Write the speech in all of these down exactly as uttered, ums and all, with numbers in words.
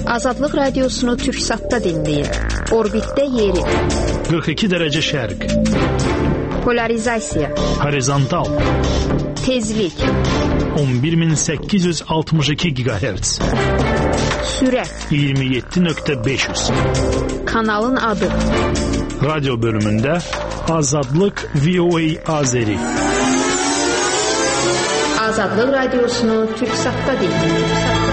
Azadlıq radiosunu Türksatda dinləyin. Orbitdə yeri. qırx iki dərəcə şərq. Polarizasiya. Horizontal. Tezlik. on bir min səkkiz yüz altmış iki gigahertz. Sürət. iyirmi yeddi nöqtə beş yüz. Kanalın adı. Radyo bölümündə Azadlıq V O A Azeri. Azadlıq radiosunu Türksatda dinləyin.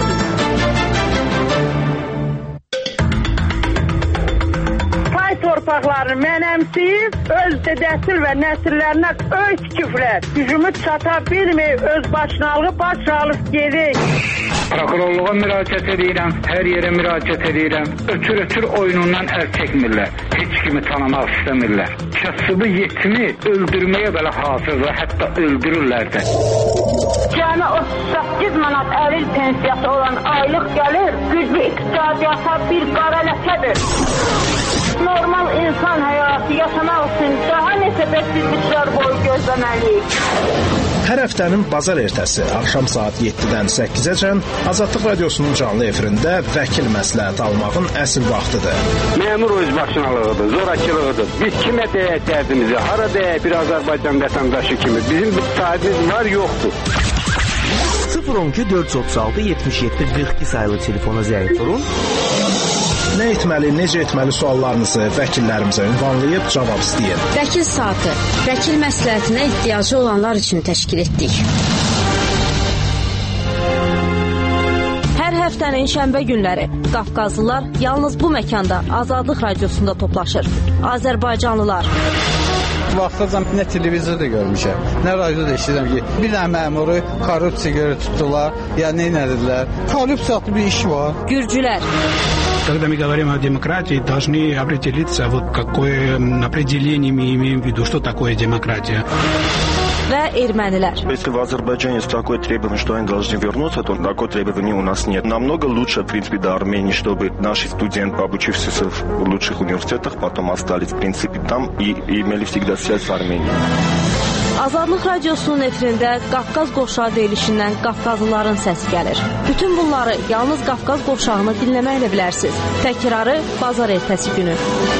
Torpaqlarını mənəmsiyib, öz dədəsil və nəsillərinə öz küfrət, gücümü çata bilməyib, öz başınalığı baş alıb gedik. Prokurorluğa müraciət edirəm, hər yerə müraciət edirəm. Ötür-ötür oyunundan əl çəkmirlər, heç kimi tanımaq istəmirlər. Kasıbı yetimi öldürməyə belə hazırdır, hətta öldürürlər də. Cəmi otuz səkkiz manat əlil pensiyası olan aylıq gəlir, güclü iqtisadiyyata bir qara ləkədir. Normal insan həyatı yaşamaq üçün daha neçə bəsizliklər boyu gözləməliyik. Hər həftənin bazar ertəsi axşam saat yeddidən səkkizəcən Azadlıq radiosunun canlı efirində vəkil məsləhət almağın əsl vaxtıdır. Məmur özbaşınalığıdır, zorakılığıdır. Biz kimə deyək dərdimizi, hara deyək bir Azərbaycan vətəndaşı kimi. Bizim bir sahibimiz var, yoxdur. sıfır on iki dörd yüz otuz altı yetmiş yeddi qırx iki sayılı telefona zəng vurun. Nə etməli, necə etməli suallarınızı vəkillərimizə ünvanlayıb cavab istəyin. Vəkil saatı, vəkil məsləhətinə ehtiyacı olanlar üçün təşkil etdik. Hər həftənin şənbə günləri Qafqazlılar yalnız bu məkanda Azadlıq radiosunda toplaşır. Azərbaycanlılar. Vaxtacan nə televizorda görmüşəm, nə radioda eşidirəm ki, bir dənə məmuru korrupsiya görə tutdular, ya nə edilər. Korrupsiyalı bir iş var. Gürcülər. Когда мы говорим о демократии, должны определиться, вот какое определение мы имеем в виду, что такое демократия. Və ermənilər. Если в Азербайджане есть такое требование, что они должны вернуться, то такое требование у нас нет. Намного лучше, в принципе, до Армении, чтобы наши студенты, обучившиеся в лучших университетах, потом остались, в принципе, там и, и имели всегда связь с Арменией. Azadlıq radiosunun efirində Qafqaz qovşağı deyilişindən Qafqazlıların səsi gəlir. Bütün bunları yalnız Qafqaz qovşağını dinləməklə bilərsiniz. Təkrarı bazar ertəsi günü.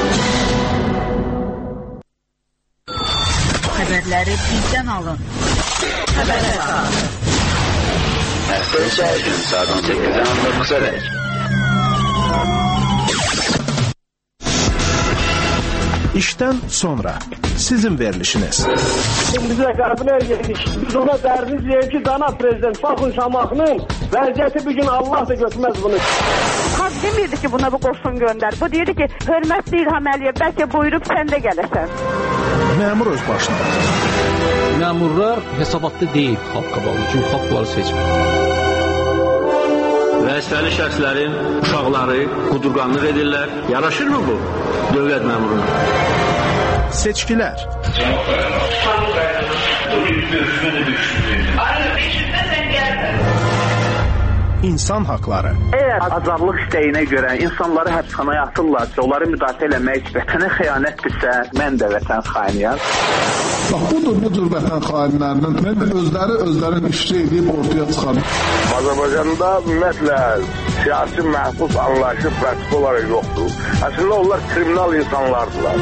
Xəbərləri bizdən alın. Xəbərlər alın. Həftə içi hər gün saat on səkkizdən on doqquza dək. İşdən sonra sizin verilişiniz. Bizə qəbul edirik. Biz ona dərdiz deyək ki, dana prezident baxın Şamaxının vəziyyəti bir gün Allah da götürməz bunu. Xalq demirdi ki, buna bu qoşun göndər. Bu deyirdi ki, hörmətli İlham Əliyev, bəlkə buyurub sən də gələsən. Məmur öz başına. Məmurlar hesabatda deyil xalq qabağında, çünki xalq bunları seçmir. Vəzifəli şəxslərin uşaqları qudurqanlıq edirlər. Yaraşırmı bu dövlət məmuruna? Seçkilər. İnsan haqları. Əgər azadlıq istəyinə görə insanları həbsxanaya atırlarsa, onları müdafiə eləmək vətənə xəyanətdirsə, mən də vətən xainiyəm. Bax, budur bu cür vətən xainlərinin özləri özlərin işçi edib ortaya çıxar. Azərbaycanda ümumiyyətlə siyasi məhbus anlayışı pratik olaraq yoxdur. Əslində onlar kriminal insanlardılar.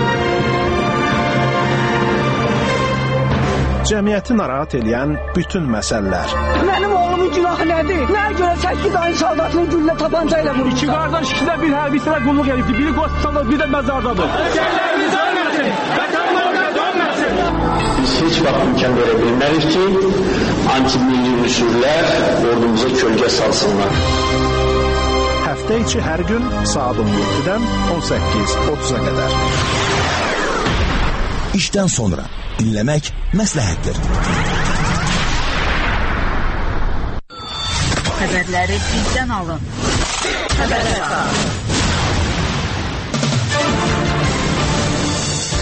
Cəmiyyəti narahat edən bütün məsələlər. Mənim oğlumun günahı nədir? Nəyə görə səkkiz ayın saldatını güllə tapanca ilə vurmuşlar? İki qardaş ikisində bir hərbisinə qulluq edibdir. Biri qospitalda, bir də məzardadır. Ölkələrimiz ölməsin, vətənlərimiz ölməsin. Biz heç vaxt imkan verə bilmərik ki, anti-milli üsullər ordumuza kölgə salsınlar. Həftə içi hər gün saat on yeddidən on səkkiz otuz'a qədər. İşdən sonra dinləmək məsləhətdir. Xəbərləri bizdən alın. Xəbərlər alın.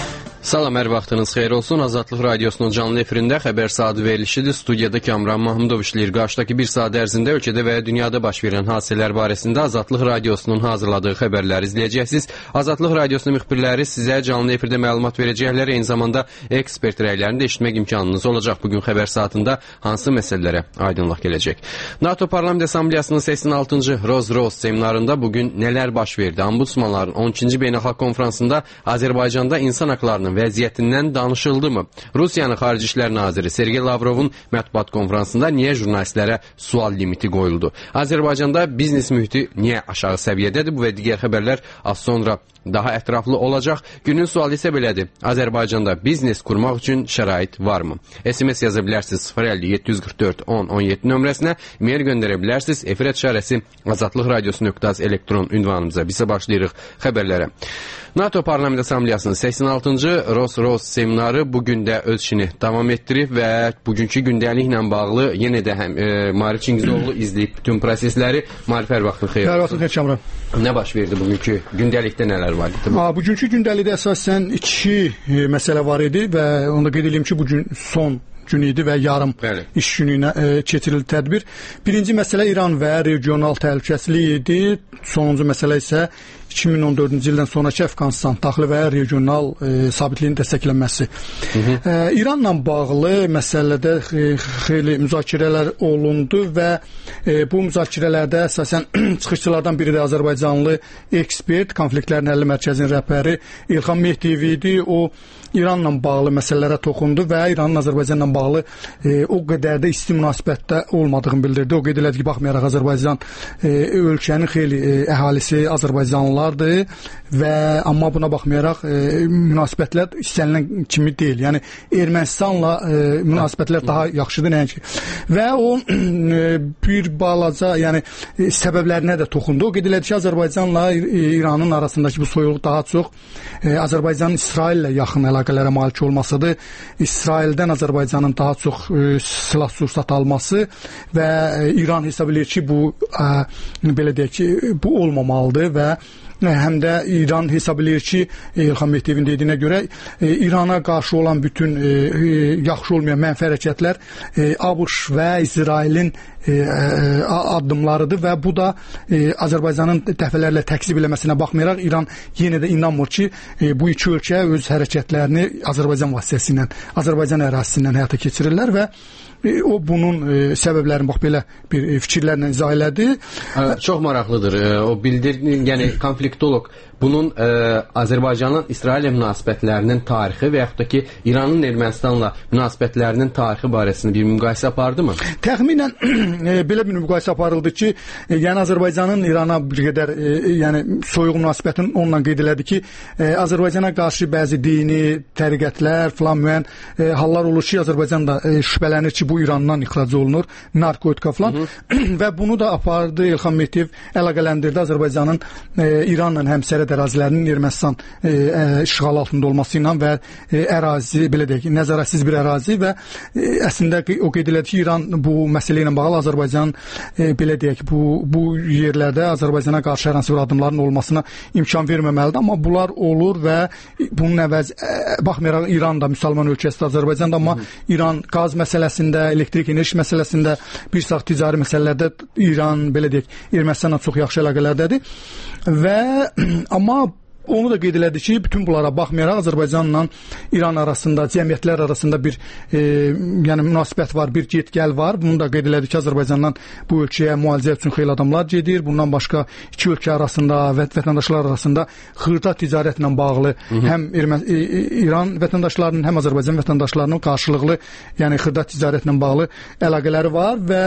Salam, hər vaxtınız xeyir olsun. Azadlıq Radiosunun canlı efirində xəbər saatı verilişidir. Studiyada Kamran Mahmudov işləyir. Qarşıdakı bir saat ərzində ölkədə və dünyada baş verən hadisələr barəsində Azadlıq Radiosunun hazırladığı xəbərləri izləyəcəksiniz. Azadlıq Radiosunun müxbirləri sizə canlı efirdə məlumat verəcəklər. Eyni zamanda ekspert rəylərini də eşitmək imkanınız olacaq. Bugün xəbər saatında hansı məsələlərə aydınlıq gələcək? NATO Parlament Assambleyasının səksən altıncı Roz-Roz seminarında bugün nələr baş verdi? Ombudsmanların on ikinci beynəlxalq konfransında Azərbaycanda insan haqlarının vəziyyətindən danışıldı mı? Rusiyanın Xarici İşlər Naziri Sergey Lavrovun mətbuat konfransında niyə jurnalistlərə sual limiti qoyuldu? Azərbaycanda biznes mühiti niyə aşağı səviyyədədir? Bu və digər xəbərlər az sonra daha ətraflı olacaq. Günün sualı isə belədir. Azərbaycanda biznes qurmaq üçün şərait varmı? S M S yaza bilərsiniz sıfır əlli yeddi yüz qırx dörd on on yeddi nömrəsinə, mail göndərə bilərsiniz. Efir işarəsi azadlıq radiosu nöqtə az elektron ünvanımıza. Bizə başlayırıq xəbərlərə. NATO Parlament Assambleyasının səksən altıncı Roz-Roz seminarı bugün də öz işini davam etdirib və bugünkü gündəliklə bağlı yenə də həm e, Marif Çingizoğlu izləyib bütün prosesləri. Marif, hər vaxtın xeyir olsun. Hər vaxtın xeyir Kamran. Nə baş verdi bugünkü gündəlikdə, nələr var idi? Ha, bugünkü gündəlikdə əsasən iki e, məsələ var idi və onu qeyd edeyim ki, bugün son gün idi və yarım Bəli. iş gününə e, keçirildi tədbir. Birinci məsələ İran və regional təhlükəsizlik idi. Sonuncu məsələ isə iki min on dördüncü ildən sonraki Əfqanistan daxili və regional e, sabitliyin dəstəklənməsi. E, İranla bağlı məsələdə xeyli müzakirələr olundu və e, bu müzakirələrdə əsasən çıxışçılardan biri də Azərbaycanlı ekspert, konfliktlərin həlli mərkəzinin rəhbəri İlham Mehdiyev idi. O İranla bağlı məsələlərə toxundu və İranın Azərbaycanla bağlı e, o qədər də isti münasibətdə olmadığını bildirdi. O qeyd elədi ki, baxmayaraq Azərbaycan e, ölkənin xeyli e, əhalisi Azərbaycanlılardır və amma buna baxmayaraq e, münasibətlər istənilən kimi deyil. Yəni Ermənistanla e, münasibətlər daha yaxşıdır nəinki. Və o e, bir balaca, yəni e, səbəblərinə də toxundu. O qeyd elədi ki, Azərbaycanla e, İranın arasındakı bu soyuqluq daha çox e, Azərbaycanın İsraillə yaxın əlaqələrə malik olmasıdır. İsraildən Azərbaycanın daha çox e, silah sursat alması və e, İran hesab edir ki, bu e, belə deyək ki, bu olmamalıdır və həm də İran hesab edir ki, İlham Mehdiyevin dediyinə görə e, İrana qarşı olan bütün e, yaxşı olmayan mənfi hərəkətlər e, ABŞ və İsrailin e, addımlarıdır və bu da e, Azərbaycanın dəfələrlə təkzib eləməsinə baxmayaraq İran yenə də inanmır ki, e, bu iki ölkə öz hərəkətlərini Azərbaycan vasitəsilə, Azərbaycan ərazisindən həyata keçirirlər və e, o bunun e, səbəblərini bax belə bir e, fikirlərlə izah elədi. Ə, çox maraqlıdır. E, o bildirdi, yəni konfliktolog bunun e, Azərbaycanın İsraillə münasibətlərinin tarixi və yaxud da ki, İranın Ermənistanla münasibətlərinin tarixi barəsində bir müqayisə apardı mı? Təxminən e, belə bir müqayisə aparıldı ki, e, yəni Azərbaycanın İrana bir qədər e, yəni soyuq münasibətini onunla qeyd elədi ki, e, Azərbaycana qarşı bəzi dini təriqətlər falan müəyyən e, hallar olur ki, Azərbaycan da e, şübhələnir ki, bu İrandan ixrac olunur, narkotika falan və bunu da apardı İlham Mehdiyev əlaqələndirdi Azərbaycanın e, İranla həmsərhəd ərazilərinin Ermənistan e, e, işğal altında olması ilə və e, ərazi, belə deyək, nəzarətsiz bir ərazi və e, əslində o qeyd elədi ki, İran bu məsələ ilə bağlı Azərbaycan e, belə deyək, bu, bu yerlərdə Azərbaycana qarşı hər hansı bir addımların olmasına imkan verməməlidir, amma bunlar olur və bunun əvəz e, baxmayaraq İran da müsəlman ölkəsidir, Azərbaycan da, amma İran qaz məsələsində, elektrik enerji məsələsində, bir sıra ticari məsələlərdə İran, belə deyək, Ermənistanla çox yaxşı əlaqələrdədir və amma onu da qeyd elədi ki, bütün bunlara baxmayaraq Azərbaycanla İran arasında, cəmiyyətlər arasında bir e, yəni münasibət var, bir get-gəl var. Bunu da qeyd elədi ki, Azərbaycandan bu ölkəyə müalicə üçün xeyli adamlar gedir. Bundan başqa iki ölkə arasında və vətəndaşlar arasında xırda ticarətlə bağlı Hı -hı. həm Ermə e, İran vətəndaşlarının, həm Azərbaycan vətəndaşlarının qarşılıqlı, yəni xırda ticarətlə bağlı əlaqələri var və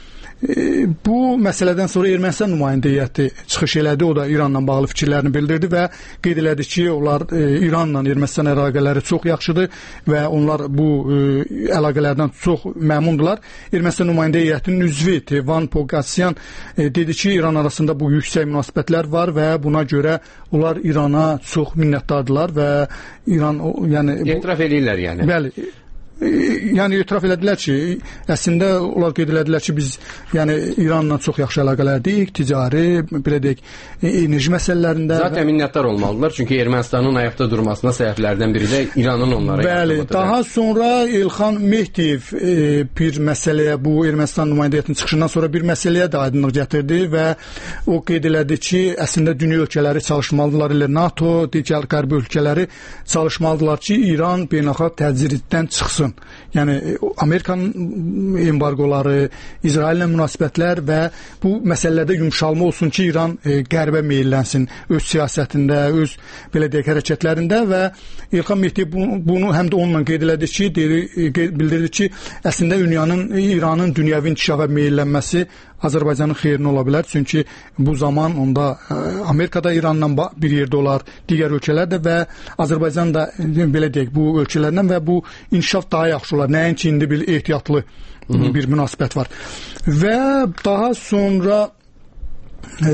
E, bu məsələdən sonra Ermənistan nümayəndə heyəti çıxış elədi. O da İranla bağlı fikirlərini bildirdi və qeyd elədi ki, onlar e, İranla Ermənistan əlaqələri çox yaxşıdır və onlar bu e, əlaqələrdən çox məmnundular. Ermənistan nümayəndə heyətinin üzvü Tevan Pogasyan e, dedi ki, İran arasında bu yüksək münasibətlər var və buna görə onlar İrana çox minnətdardılar və İran o, yəni etiraf edirlər yəni. Bəli. yəni etiraf elədilər ki, əslində onlar qeyd elədilər ki, biz yəni İranla çox yaxşı əlaqələrdik, ticari, belə deyək, enerji məsələlərində. Zaten minnətdar olmalıdırlar, çünki Ermənistanın ayaqda durmasına səbəblərdən biri də İranın onlara yardımıdır. Bəli, daha sonra İlxan Mehdiyev e, bir məsələyə, bu Ermənistan nümayəndə heyətinin çıxışından sonra bir məsələyə də aydınlıq gətirdi və o qeyd elədi ki, əslində dünya ölkələri çalışmalıdırlar, elə NATO, digər qərbi ölkələri çalışmalıdırlar ki, İran beynəlxalq təcriddən çıxsın. Yəni Amerikanın embargoları, İsraillə münasibətlər və bu məsələlərdə yumşalma olsun ki, İran e, qərbə meyllənsin öz siyasətində, öz belə deyək hərəkətlərində və İlxan Mehdiyev bunu, bunu həm də onunla qeyd elədi ki, deyir, bildirdi ki, əslində dünyanın, İranın dünyəvi inkişafa meylənməsi Azərbaycanın xeyrinə ola bilər. Çünki bu zaman onda Amerikada İranla bir yerdə olar, digər ölkələr də və Azərbaycan da belə deyək, bu ölkələrdən və bu inkişaf daha yaxşı olar. Nəinki indi bir ehtiyatlı Hı-hı. bir münasibət var. Və daha sonra e,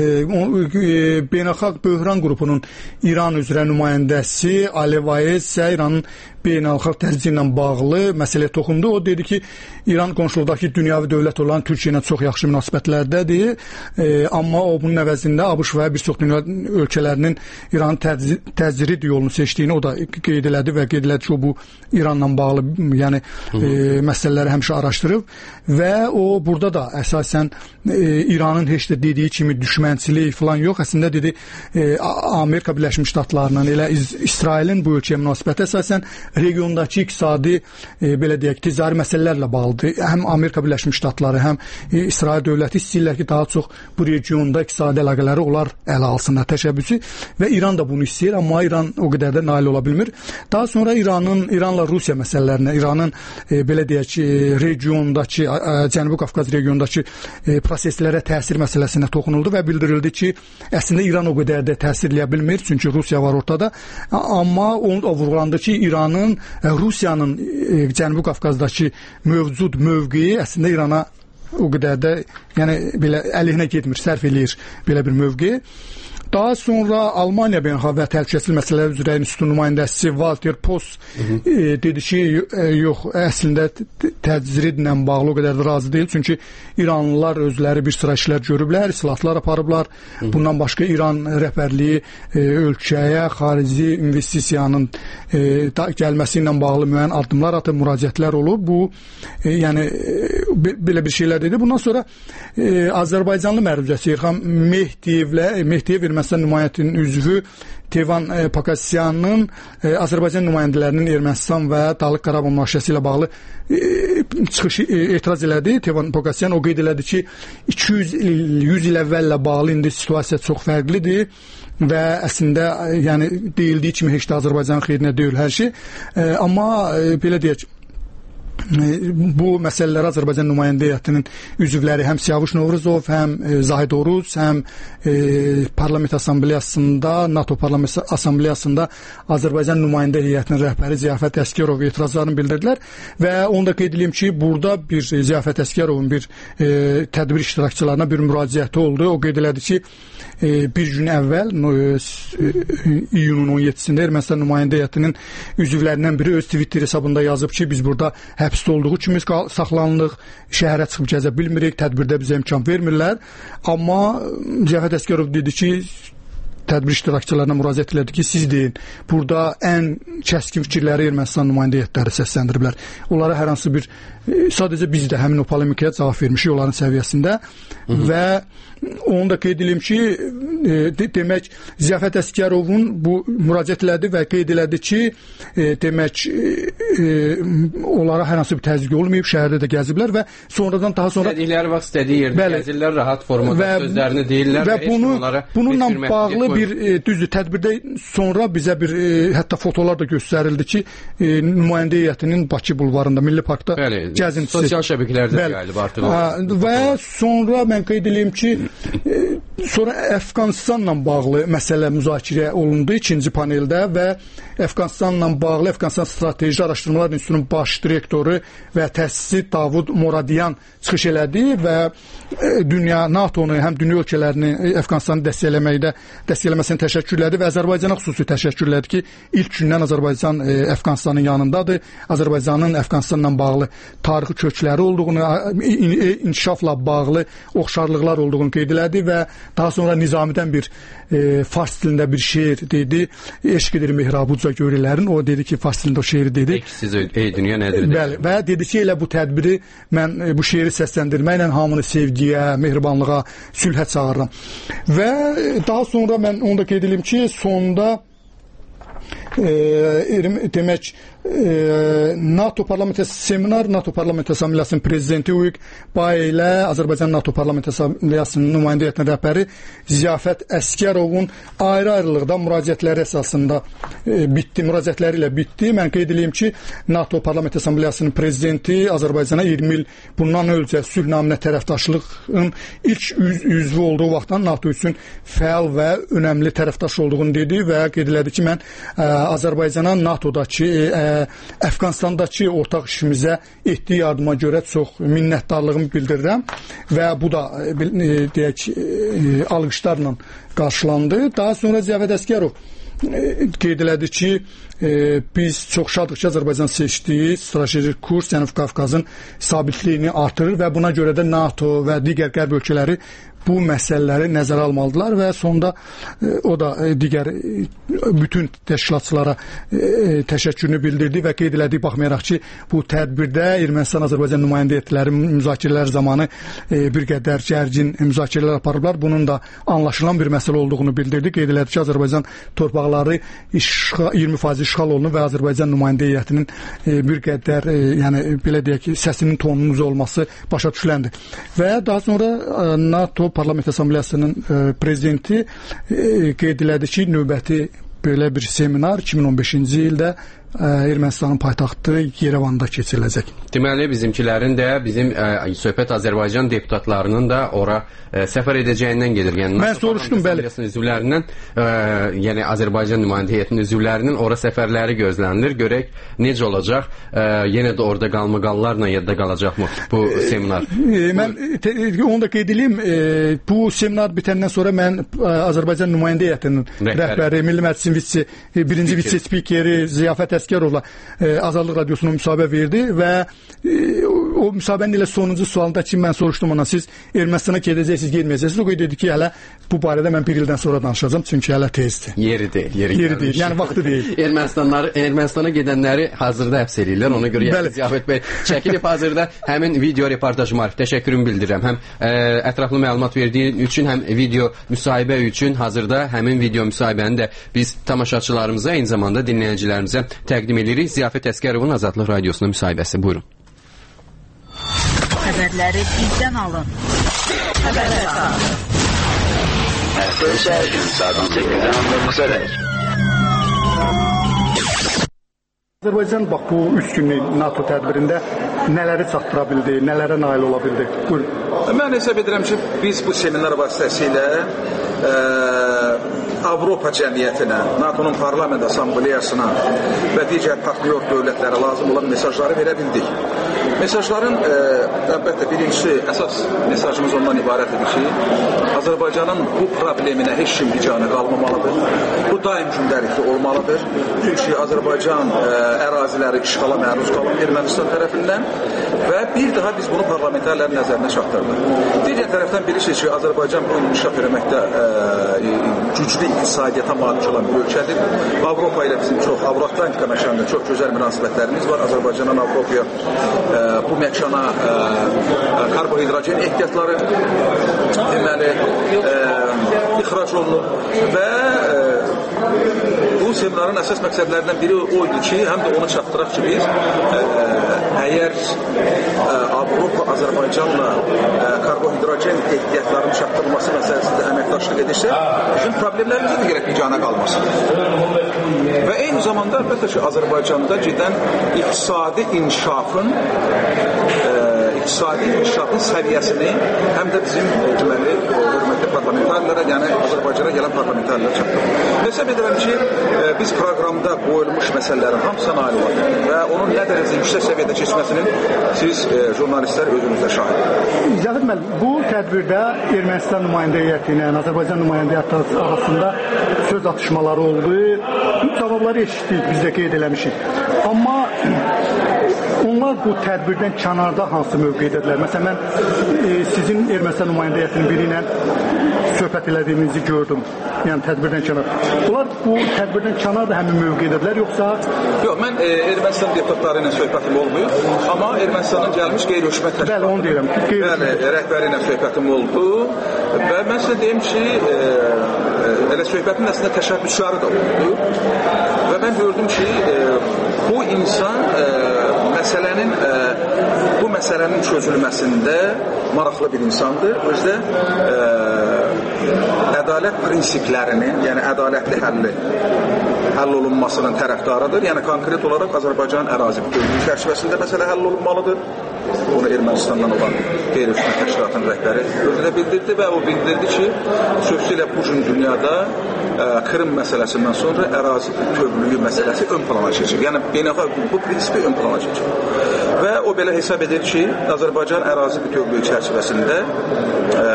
e, Beynəlxalq Böhran qrupunun İran üzrə nümayəndəsi Alev Ayez isə İranın beynəlxalq təcrid ilə bağlı məsələyə toxundu. O dedi ki, İran qonşuluqdakı dünyavi dövlət olan Türkiyə ilə çox yaxşı münasibətlərdədir. E, amma o bunun əvəzində ABŞ və bir çox dünya ölkələrinin İranın təcrid, təcrid yolunu seçdiyini o da qeyd elədi və qeyd elədi ki, o bu İranla bağlı yəni e, məsələləri həmişə araşdırıb və o burada da əsasən e, İranın heç də dediyi kimi düşmənçilik falan yox. Əslində dedi e, Amerika Birləşmiş Ştatlarının elə İsrailin bu ölkəyə münasibəti əsasən regiondakı iqtisadi e, belə deyək, ticari məsələlərlə bağlıdır. Həm Amerika Birləşmiş Ştatları, həm e, İsrail dövləti istəyirlər ki, daha çox bu regionda iqtisadi əlaqələri onlar ələ alsınlar təşəbbüsü və İran da bunu istəyir, amma İran o qədər də nail ola bilmir. Daha sonra İranın İranla Rusiya məsələlərinə, İranın e, belə deyək, e, regiondakı e, Cənubi Qafqaz regiondakı e, proseslərə təsir məsələsinə toxunuldu və bildirildi ki, əslində İran o qədər də təsirləyə bilmir, çünki Rusiya var ortada, amma onu da vurğulandı ki, İranın Rusiyanın e, Cənubi Qafqazdakı mövcud mövqeyi əslində İrana o qədər də yəni belə əleyhinə getmir, sərf eləyir belə bir mövqe. Daha sonra Almaniya Beynəlxalq və Təhlükəsizlik Məsələləri üzrə İnstitutun nümayəndəsi Walter Post e, dedi ki, e, yox, əslində təcridlə bağlı o qədər də razı deyil. Çünki İranlılar özləri bir sıra işlər görüblər, islahatlar aparıblar. Hı -hı. Bundan başqa İran rəhbərliyi e, ölkəyə xarici investisiyanın e, da, gəlməsi ilə bağlı müəyyən addımlar atıb, müraciətlər olub. Bu e, yəni e, belə bir şeylər dedi. Bundan sonra e, Azərbaycanlı məruzəsi İlxan Mehdiyevlə Mehdiyev Ermənistan nümayəndəsinin üzvü Tevan e, Pakasyanın e, Azərbaycan nümayəndələrinin Ermənistan və Dağlıq Qarabağ münaqişəsi ilə bağlı e, çıxışı e, etiraz elədi. Tevan Pakasyan o qeyd elədi ki, iki yüz il, yüz il əvvəllə bağlı indi situasiya çox fərqlidir və əslində yəni deyildiyi kimi heç də Azərbaycanın xeyrinə deyil hər şey. E, amma e, belə deyək, bu məsələləri Azərbaycan nümayəndə heyətinin üzvləri həm Siyavuş Novruzov, həm e, Zahid Oruz, həm e, Parlament Assambleyasında, NATO Parlament Assambleyasında Azərbaycan nümayəndə heyətinin rəhbəri Ziyafət Əsgərov etirazlarını bildirdilər və onu da qeyd edeyim ki, burada bir Ziyafət Əsgərovun bir e, tədbir iştirakçılarına bir müraciəti oldu. O qeyd elədi ki, e, bir gün əvvəl no, e, iyunun on yeddisində Ermənistan nümayəndə heyətinin üzvlərindən biri öz Twitter hesabında yazıb ki, biz burada həbsdə olduğu kimi saxlanılıq, şəhərə çıxıb gəzə bilmirik, tədbirdə bizə imkan vermirlər. Amma Ziyafət Əsgərov dedi ki, tədbir iştirakçılarına müraciət elədi ki, siz deyin, burada ən kəskin fikirləri Ermənistan nümayəndə heyətləri səsləndiriblər. Onlara hər hansı bir, sadəcə biz də həmin o polemikaya cavab vermişik onların səviyyəsində. Hı -hı. Və onu da qeyd edeyim ki, e, de, demək Ziyafət Əsgərovun bu müraciət elədi və qeyd elədi ki, e, demək e, e, onlara hər hansı bir təzyiq olmayıb, şəhərdə də gəziblər və sonradan daha sonra istədikləri vaxt istədiyi yerdə gəzirlər, rahat formada və, sözlərini deyirlər və, və bunu, bununla bağlı bir e, düzdür, tədbirdə sonra bizə bir e, hətta fotolar da göstərildi ki, e, nümayəndə heyətinin Bakı bulvarında, Milli Parkda bəli, gəzintisi. Sosial şəbəkələrdə yayılıb artıq. Və sonra mən qeyd edeyim ki, Sonra Əfqanistanla bağlı məsələ müzakirə olundu ikinci paneldə və Əfqanistanla bağlı Əfqanistan Strateji Araşdırmalar İnstitutunun baş direktoru və təsisçisi Davud Moradiyan çıxış elədi və dünya NATO-nu, həm dünya ölkələrini Əfqanistanı dəstəkləməkdə dəstəkləməsini təşəkkürlədi və Azərbaycana xüsusi təşəkkürlədi ki, ilk gündən Azərbaycan Əfqanistanın yanındadır. Azərbaycanın Əfqanistanla bağlı tarixi kökləri olduğunu, inkişafla bağlı oxşarlıqlar olduğunu qeyd elədi və daha sonra Nizamidən bir e, fars dilində bir şeir dedi. Eşq edir mehrabuca görələrin. O dedi ki, fars dilində o şeiri dedi. Siz ey dünya nədir? Bəli, və dedi ki, elə bu tədbiri mən e, bu şeiri səsləndirməklə hamını sevgiyə, mehribanlığa, sülhə çağırıram. Və e, daha sonra mən onu da qeyd edeyim ki, sonda e, demək e, NATO Parlamenter Seminar, NATO Parlamenter Assambleyasının prezidenti Uyğur Bay ilə Azərbaycan NATO Parlamenter Assambleyasının nümayəndə heyətinin rəhbəri Ziyafət Əskərovun ayrı-ayrılıqda müraciətləri əsasında e, bitdi, müraciətləri ilə bitdi. Mən qeyd edeyim ki, NATO Parlamenter Assambleyasının prezidenti Azərbaycana iyirmi il bundan öncə sülh naminə tərəfdaşlığın ilk üz üzvü olduğu vaxtdan NATO üçün fəal və önəmli tərəfdaş olduğunu dedi və qeyd elədi ki, mən ə, Azərbaycana NATOdakı ə, Əfqanistandakı ortaq işimizə etdiyi yardıma görə çox minnətdarlığımı bildirirəm və bu da e, deyək e, alqışlarla qarşılandı. Daha sonra Ziyafət Əskərov e, qeyd elədi ki, e, biz çox şadıq ki, Azərbaycan seçdiyi strateji kurs Cənub Qafqazın sabitliyini artırır və buna görə də NATO və digər qərb ölkələri bu məsələləri nəzərə almalıdırlar və sonda e, o da e, digər e, bütün təşkilatçılara e, təşəkkürünü bildirdi və qeyd elədi, baxmayaraq ki, bu tədbirdə Ermənistan-Azərbaycan nümayəndə heyətləri müzakirələr zamanı e, bir qədər gərgin müzakirələr aparıblar. Bunun da anlaşılan bir məsələ olduğunu bildirdi. Qeyd elədi ki, Azərbaycan torpaqları işğal, iyirmi faiz işğal olunur və Azərbaycan nümayəndə heyətinin e, bir qədər e, yəni belə deyək ki, səsinin tonunun uca olması başa düşüləndi. Və daha sonra e, NATO Parlament Assambleyasının e, prezidenti e, qeyd elədi ki, növbəti belə bir seminar iki min on beşinci ildə Ermənistanın paytaxtı Yerevanda keçiriləcək. Deməli, bizimkilərin də, bizim ə, söhbət Azərbaycan deputatlarının da ora ə, səfər edəcəyindən gedir. Yəni, mən soruşdum, bəli. Üzvlərindən, ə, yəni Azərbaycan nümayəndə heyətinin üzvlərinin ora səfərləri gözlənilir. Görək necə olacaq? Ə, yenə də orada qalmaqallarla yadda qalacaqmı bu seminar? E, mən te, onu da qeyd edeyim. E, bu seminar bitəndən sonra mən ə, Azərbaycan nümayəndə heyətinin rəhbəri, Milli Məclisin vitse, birinci vitse-spikeri Ziyafət Əskərovla e, Azadlıq Radiosu'na müsahibə verdi və e, o müsahibənin ilə sonuncu sualında ki, mən soruşdum ona, siz Ermənistana gedəcəksiniz, gedməyəcəksiniz. O qeyd dedi ki, hələ bu barədə mən bir ildən sonra danışacağım, çünki hələ tezdir. Yeri deyil, yeri, yeri deyil, yəni vaxtı deyil. Ermənistanlar, Ermənistana gedənləri hazırda həbs edirlər, ona görə yəni Ziyafət bəy çəkilib hazırda həmin video reportajı marif təşəkkürümü bildirirəm. Həm ə, ətraflı məlumat verdiyin üçün, həm video müsahibə üçün hazırda həmin video müsahibəni də biz tamaşaçılarımıza, eyni zamanda dinləyicilərimizə təqdim edirik. Ziyafət Əskərovun Azadlıq Radiosu'nun müsahibəsi. Buyurun. Xəbərləri bizdən alın. Xəbərlər saat. Arkadaşlar saat on sekizdən on doqquz'a dək. Azərbaycan bax bu üç günlük NATO tədbirində nələri çatdıra bildi, nələrə nail ola bildi? Buyurun. Mən hesab edirəm ki, biz bu seminar vasitəsilə ə, Avropa cəmiyyətinə, NATO'nun Parlament Assambleyasına və digər partnyor dövlətlərə lazım olan mesajları verə bildik. Mesajların ə, əlbəttə birincisi, əsas mesajımız ondan ibarət edir ki, Azərbaycanın bu probleminə heç kim bicanə qalmamalıdır. Bu daim gündəlikli olmalıdır. Çünki Azərbaycan ə, əraziləri işğala məruz qalıb Ermənistan tərəfindən və bir daha biz bunu parlamentarlərin nəzərinə çatdırdıq. Digər tərəfdən bilirsiniz ki, Azərbaycan bu inkişaf eləməkdə ə, güclü iqtisadiyyata malik olan bir ölkədir. Avropa ilə bizim çox, Avro-Atlantika məkanında çox gözəl münasibətlərimiz var. Azərbaycandan Avropaya ə, bu məkana ə, karbohidrogen ehtiyatları deməli ə, ixrac olunur və ə, bu seminarın əsas məqsədlərindən biri o idi ki, həm də onu çatdıraq ki, biz ə, əgər ə, Avropa Azərbaycanla ə, karbohidrogen ehtiyatlarının çatdırılması məsələsində əməkdaşlıq edirsə, bizim problemlərimizin də gərək bicana qalmasın. Və eyni zamanda əlbəttə ki, Azərbaycanda gedən iqtisadi inkişafın ə, iqtisadi inkişafın səviyyəsini həm də bizim deməli, hörmətli parlamentarlara gələn parlamentarlar çatdırır. Hesab edirəm ki, e, biz proqramda qoyulmuş məsələlərin hamısına nail olacaq və onun nə dərəcə yüksək səviyyədə keçməsinin siz e, jurnalistlər özünüzdə şahid. Zahid müəllim, bu tədbirdə Ermənistan nümayəndə heyəti ilə Azərbaycan nümayəndə heyəti arasında söz atışmaları oldu. Bu cavabları eşitdik, biz də qeyd eləmişik. Amma onlar bu tədbirdən kənarda hansı mövqeydədirlər? Məsələn, mən e, sizin Ermənistan nümayəndə heyətinin biri ilə söhbət elədiyinizi gördüm. Yəni tədbirdən kənar. Bunlar bu tədbirdən kənarda həmin mövqeydədirlər, yoxsa? Yox, mən e, Ermənistan deputatları ilə söhbətim olmuyor, amma Ermənistandan gəlmiş qeyri-hökumət təşkilatı. Bəli, onu deyirəm. Bəli, rəhbəri ilə söhbətim oldu və mən sizə deyim ki, e, e, elə söhbətin əslində təşəbbüsləri da oldu və mən gördüm ki, e, bu insan e, məsələnin e, bu məsələnin çözülməsində maraqlı bir insandır. Özdə e, ədalət prinsiplərini, yəni ədalətli həlli həll olunmasının tərəfdarıdır. Yəni konkret olaraq Azərbaycan ərazi bütövlüyü çərçivəsində məsələ həll olunmalıdır. Bunu Ermənistandan olan qeyri-hökumət təşkilatının rəhbəri özü də bildirdi və o bildirdi ki, xüsusilə bu gün dünyada ə, Krım məsələsindən sonra ərazi bütövlüyü məsələsi ön plana keçir. Yəni beynəlxalq bu prinsipi ön plana keçir. Və o belə hesab edir ki, Azərbaycan ərazi bütövlüyü çərçivəsində ə,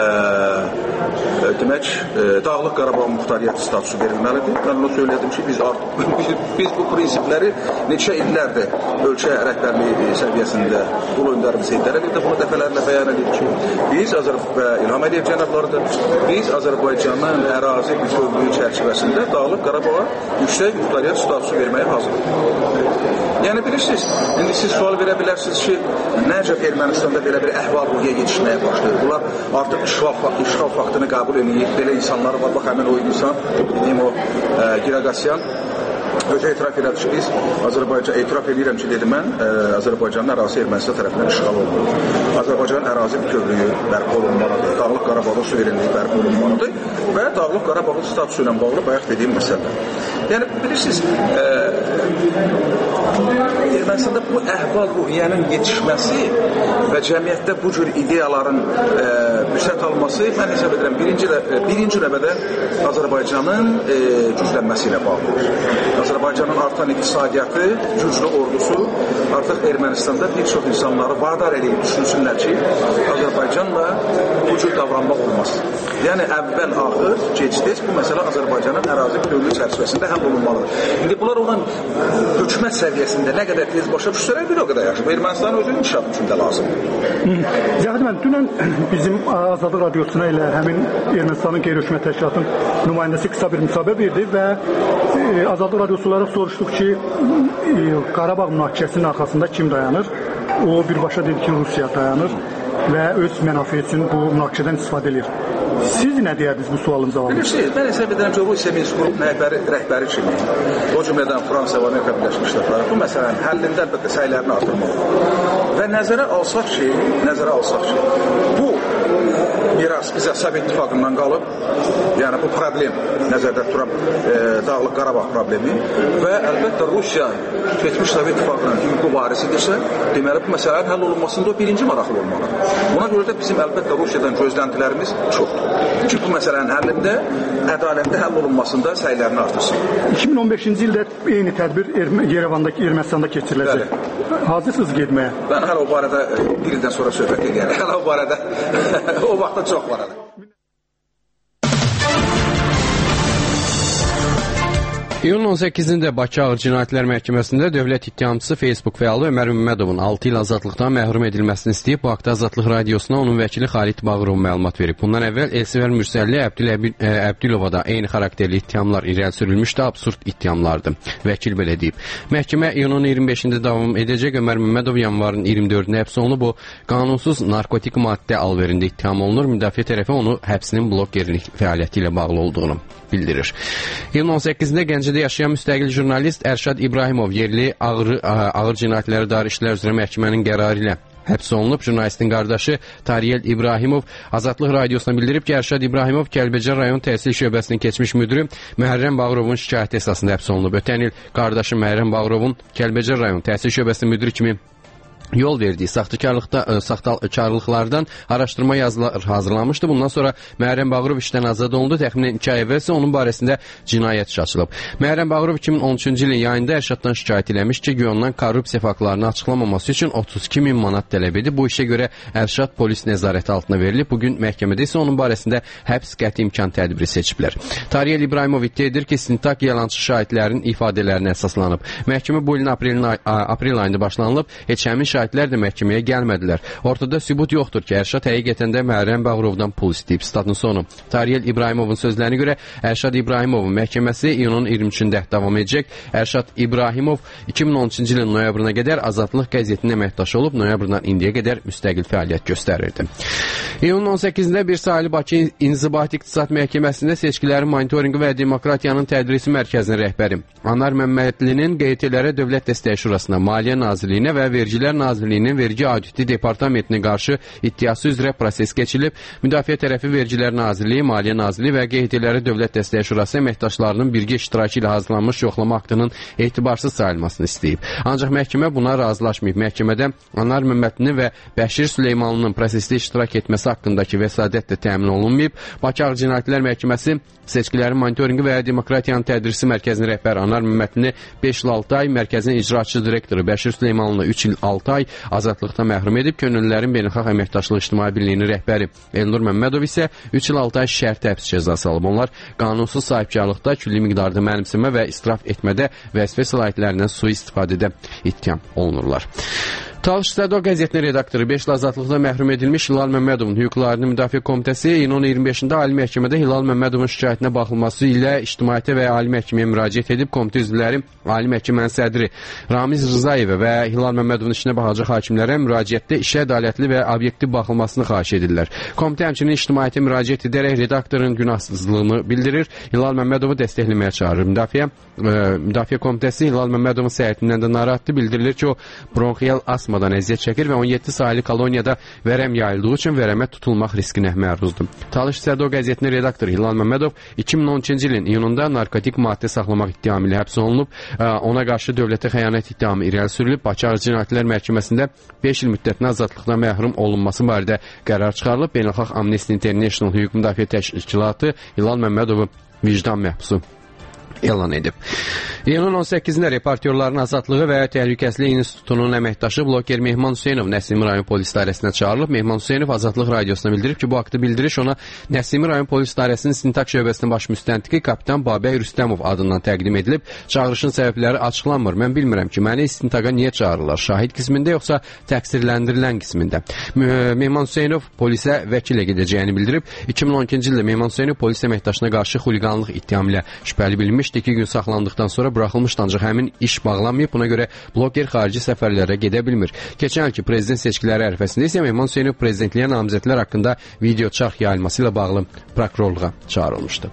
ə, demək, ə, Dağlıq Qarabağ muxtariyyəti statusu verilməlidir. Mən onu söylədim ki, biz artıq biz bu prinsipləri neçə illərdir ölkə rəhbərliyi səviyyəsində ulu öndərimiz Heydər Əliyev də bunu dəfələrlə bəyan edir ki, biz Azərbaycan İlham Əliyev cənablarıdır. Biz Azərbaycanın ərazi bütövlüyü çərçivəsində Dağlıq Qarabağa yüksək muxtariyyət statusu verməyə hazırdır. Yəni bilirsiniz, indi siz sual verə bilərsiniz ki, nəcə Ermənistanda belə bir əhval-ruhiyyə yetişməyə başlayır. Bunlar artıq işğal, işğal faktını qəbul edir. Belə insanlar var. Bax, həmin o insan, dediyim o e, Giragasiyan özü etiraf elədi ki, biz Azərbaycan, etiraf edirəm ki, dedim mən, ə, Azərbaycanın ərazisi Ermənistan tərəfindən işğal olunur. Azərbaycanın ərazi bütövlüyü bərpa olunmalıdır, Dağlıq Qarabağın suverenliyi bərpa olunmalıdır və Dağlıq Qarabağın statusu ilə bağlı bayaq dediyim məsələ. Yəni, bilirsiniz, ə, Ermənistanda bu əhval-ruhiyyənin yetişməsi və cəmiyyətdə bu cür ideyaların ə, müsət alması, mən hesab edirəm, birinci, birinci növbədə Azərbaycanın ə, güclənməsi ilə bağlıdır. Azərbaycanın artan iqtisadiyyatı, güclü ordusu artıq Ermənistanda bir çox insanları vadar edib düşünsünlər ki, Azərbaycanla bu cür davranmaq olmaz. Yəni, əvvəl-axır, gec-tez bu məsələ Azərbaycanın ərazi bütövlüyü çərçivəsində həll olunmalıdır. İndi bunlar olan hökumət səviyyəsində nə qədər tez başa düşsələr, bir o qədər yaxşı. Ermənistan özünün inkişaf üçün də lazımdır. Zəhid mən, dünən bizim Azadlıq Radiosuna ilə həmin Ermənistanın qeyri-hökumət təşkilatının nümayəndəsi qısa bir müsahibə verdi və Azadlıq Radiosulara soruşduq ki, Qarabağ münaqişəsinin arxasında kim dayanır? O birbaşa dedi ki, Rusiya dayanır və öz mənafə üçün bu münaqişədən istifadə edir. Siz nə deyərdiniz bu sualın cavabı? Bilirsiniz, mən hesab edirəm ki, Rusiya Minsk qrup rəhbəri, rəhbəri kimi, o cümlədən Fransa və Amerika Birləşmiş Ştatları bu məsələnin həllində əlbəttə səylərini artırmalıdır. Və nəzərə alsaq ki, nəzərə alsaq ki, bu miras bizə Sovet İttifaqından qalıb, yəni bu problem nəzərdə tuturam e, Dağlıq Qarabağ problemi və əlbəttə Rusiya keçmiş Sovet İttifaqının hüquqi varisidirsə, deməli bu məsələnin həll olunmasında o birinci maraqlı olmalıdır. Buna görə də bizim əlbəttə Rusiyadan gözləntilərimiz çoxdur. Ki bu məsələnin həllində, ədalətli həll olunmasında səylərini artırsın. iki min on beşinci ildə eyni tədbir Yerevandakı Ermənistanda keçiriləcək. Hazırsınız getməyə? Mən hələ o barədə bir ildən sonra söhbət edirəm. Hələ o barədə o vaxtda çox var hələ. İyunun on səkkizində Bakı Ağır Cinayətlər Məhkəməsində dövlət ittihamçısı Facebook fəalı Ömər Məmmədovun altı il azadlıqdan məhrum edilməsini istəyib. Bu haqda Azadlıq Radiosuna onun vəkili Xalid Bağırov məlumat verib. Bundan əvvəl Elsəvər Mürsəlli Əbdülova da eyni xarakterli ittihamlar irəli sürülmüşdü, absurd ittihamlardı. Vəkil belə deyib. Məhkəmə iyunun iyirmi beşində davam edəcək. Ömər Məmmədov yanvarın iyirmi dördündə həbs olunub. O, qanunsuz narkotik maddə alverində ittiham olunur. Müdafiə tərəfi onu həbsinin blogerlik fəaliyyəti ilə bağlı olduğunu bildirir. İyunun on səkkizində Gəncədə yaşayan müstəqil jurnalist Ərşad İbrahimov yerli ağır, ağır cinayətlərə dair işlər üzrə məhkəmənin qərarı ilə həbs olunub. Jurnalistin qardaşı Tariyel İbrahimov Azadlıq Radiosuna bildirib ki, Ərşad İbrahimov Kəlbəcər rayon təhsil şöbəsinin keçmiş müdürü Məhərrəm Bağırovun şikayəti əsasında həbs olunub. Ötən il qardaşı Məhərrəm Bağırovun Kəlbəcər rayon təhsil şöbəsinin müdürü kimi yol verdiyi saxtakarlıqda saxtakarlıqlardan araşdırma yazılar hazırlanmışdı. Bundan sonra Məhərrəm Bağırov işdən azad olundu. Təxminən iki ay əvvəl isə onun barəsində cinayət işi açılıb. Məhərrəm Bağırov iki min on üçüncü ilin yayında Ərşaddan şikayət eləmiş ki, güyondan korrupsiya faktlarını açıqlamaması üçün otuz iki min manat tələb edib. Bu işə görə Ərşad polis nəzarəti altına verilib. Bugün məhkəmədə isə onun barəsində həbs qəti imkan tədbiri seçiblər. Tariyel İbrahimov iddia edir ki, istintaq yalançı şahidlərin ifadələrinə əsaslanıb. Məhkəmə bu ilin aprel, aprel ayında başlanılıb. Heç həmin şahidlər də məhkəməyə gəlmədilər. Ortada sübut yoxdur ki, Ərşad həqiqətən də Məhərrəm Bağırovdan pul istəyib. Statın sonu. Tariyel İbrahimovun sözlərinə görə Ərşad İbrahimovun məhkəməsi iyunun iyirmi üçündə davam edəcək. Ərşad İbrahimov iki min on üçüncü ilin noyabrına qədər Azadlıq qəzetinin əməkdaşı olub, noyabrdan indiyə qədər müstəqil fəaliyyət göstərirdi. İyunun on səkkizində bir sayılı Bakı İnzibati İqtisad Məhkəməsində seçkilərin monitorinqi və demokratiyanın tədrisi mərkəzinin rəhbəri Anar Məmmədlinin Q T L-lərə Dövlət Dəstəyi Şurasına, Maliyyə Nazirliyinə və Vergilər Nazirliyinin Vergi Auditi Departamentinin qarşı iddiası üzrə proses keçilib. Müdafiə tərəfi Vergilər Nazirliyi, Maliyyə Nazirliyi və Q T L-lərə Dövlət Dəstəyi Şurası əməkdaşlarının birgə iştirakı ilə hazırlanmış yoxlama aktının etibarsız sayılmasını istəyib. Ancaq məhkəmə buna razılaşmayıb. Məhkəmədə Anar Məmmədlinin və Bəşir Süleymanlının prosesdə iştirak etməsi haqqındakı vəsadət də təmin olunmayıb. Bakı Ağır Cinayətlər Məhkəməsi seçkilərin monitorinqi və demokratiyanın tədrisi mərkəzinin rəhbəri Anar Məmmədlini beş il altı ay, mərkəzin icraçı direktoru Bəşir Süleymanlını üç il altı ay azadlıqdan məhrum edib. Könüllülərin Beynəlxalq Əməkdaşlıq İctimai Birliyinin rəhbəri Elnur Məmmədov isə üç il altı ay şərt həbs cəzası alıb. Onlar qanunsuz sahibkarlıqda, külli miqdarda mənimsəmə və israf etmədə, vəzifə səlahiyyətlərindən sui-istifadədə ittiham olunurlar. Talış Sədo qəzetinin redaktoru beş il azadlıqdan məhrum edilmiş Hilal Məmmədovun Hüquqlarını Müdafiə Komitəsi iyunun iyirmi beşində Ali Məhkəmədə Hilal Məmmədovun şikayətinə baxılması ilə ictimaiyyətə və Ali Məhkəməyə müraciət edib. Komitə üzvləri Ali Məhkəmənin sədri Ramiz Rızayeva və Hilal Məmmədovun işinə baxacaq hakimlərə müraciətdə işə ədalətli və obyektiv baxılmasını xahiş edirlər. Komitə həmçinin ictimaiyyətə müraciət edərək redaktorun günahsızlığını bildirir. Hilal Məmmədovu dəstəkləməyə çağırır. Müdafiə, e, Müdafiə Komitəsi Hilal Məmmədovun səhhətindən də narahatdır. Bildirilir ki, o bronxial asmadan əziyyət çəkir və on yeddi saylı koloniyada vərəm yayıldığı üçün vərəmə tutulmaq riskinə məruzdur. Talış Sədo qəzetinin redaktoru Hilal Məmmədov iki min on ikinci ilin iyununda narkotik maddə saxlamaq ittihamı ilə həbs olunub. Ona qarşı dövlətə xəyanət ittihamı irəli sürülüb. Bakı Ağır Cinayətlər Məhkəməsində beş il müddətinə azadlıqdan məhrum olunması barədə qərar çıxarılıb. Beynəlxalq Amnesty International Hüquq Müdafiə Təşkilatı Hilal Məmmədovu vicdan məhbusu elan edib. İyunun on səkkizində Reportyorların Azadlığı və Təhlükəsizlik İnstitutunun əməkdaşı bloker Mehman Hüseynov Nəsimi rayon polis idarəsinə çağırılıb. Mehman Hüseynov Azadlıq radiosuna bildirib ki, bu haqda bildiriş ona Nəsimi rayon polis idarəsinin istintaq şöbəsinin baş müstəntiqi kapitan Babək Rüstəmov adından təqdim edilib. Çağırışın səbəbləri açıqlanmır. Mən bilmirəm ki, məni istintaqa niyə çağırırlar? Şahid qismində yoxsa təqsirləndirilən qismində? Mehman Hüseynov polisə vəkillə gedəcəyini bildirib. iki min on ikinci ildə Mehman Hüseynov polis əməkdaşına qarşı xuliqanlıq ittihamı ilə şübhəli bilinmiş. İki gün saxlandıqdan sonra buraxılmışdı, ancaq həmin iş bağlanmayıb. Buna görə bloker xarici səfərlərə gedə bilmir. Keçən ilki prezident seçkiləri ərəfəsində isə Mehman Hüseynov prezidentliyə namizədlər haqqında video çarx yayılması ilə bağlı prokurorluğa çağırılmışdı.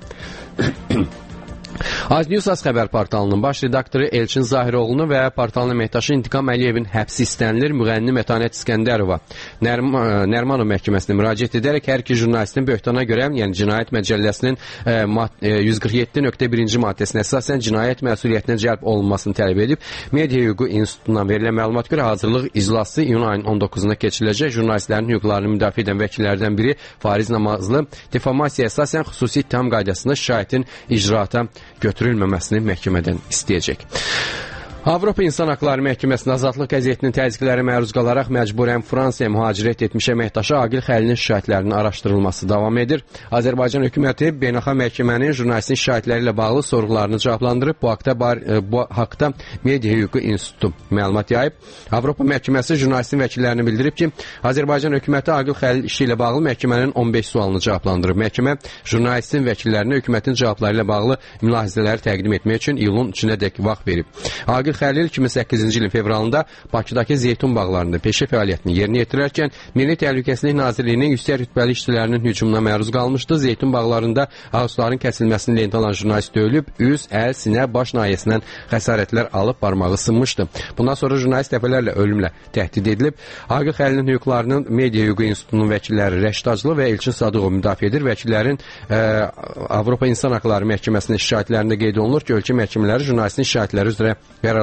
Aznews Az Xəbər portalının baş redaktoru Elçin Zahiroğlu'nu və portalın əməkdaşı İntiqam Əliyevin həbsi istənilir müğənni Mətanət İskəndərova Nərman, Nərmanov məhkəməsinə müraciət edərək hər iki jurnalistin böhtana görə, yəni Cinayət Məcəlləsinin e, yüz qırx yeddi nöqtə birinci maddəsinə əsasən cinayət məsuliyyətinə cəlb olunmasını tələb edib. Media Hüququ İnstitutundan verilən məlumat görə hazırlıq iclası iyun ayının on doqquzunda keçiriləcək. Jurnalistlərin hüquqlarını müdafiə edən vəkillərdən biri Fariz Namazlı deformasiyaya əsasən xüsusi ittiham qaydasında şikayətin icraata götürülməməsini məhkəmədən istəyəcək. Avropa İnsan Haqları Məhkəməsinin Azadlıq qəzetinin təzyiqlərə məruz qalaraq məcburən Fransaya mühacirət etmiş əməkdaşı Aqil Xəlilin şikayətlərinin araşdırılması davam edir. Azərbaycan hökuməti beynəlxalq məhkəmənin jurnalistin şikayətləri ilə bağlı sorğularını cavablandırıb. Bu haqda bar, bu haqda Media Hüququ İnstitutu məlumat yayıb. Avropa məhkəməsi jurnalistin vəkillərini bildirib ki, Azərbaycan hökuməti Aqil Xəlil işi ilə bağlı məhkəmənin on beş sualını cavablandırıb. Məhkəmə jurnalistin vəkillərinə hökumətin cavabları ilə bağlı mülahizələri təqdim etmək üçün iyulun üçünə dək vaxt verib. Aqil Xəlil iki min səkkizinci ilin fevralında Bakıdakı zeytun bağlarında peşə fəaliyyətini yerinə yetirərkən Milli Təhlükəsizlik Nazirliyinin yüksək rütbəli işçilərinin hücumuna məruz qalmışdı. Zeytun bağlarında ağacların kəsilməsini lent alan jurnalist döyülüb, üz, əl, sinə, baş nahiyəsindən xəsarətlər alıb barmağı sınmışdı. Bundan sonra jurnalist dəfələrlə ölümlə təhdid edilib. Aqil Xəlilin hüquqlarının Media Hüququ İnstitutunun vəkilləri Rəşid Aclı və Elçin Sadıqov müdafiə edir. Vəkillərin e, Avropa İnsan Haqları Məhkəməsinin şikayətlərində qeyd olunur ki, ölkə məhkəmələri jurnalistin şikayətləri üzrə qərar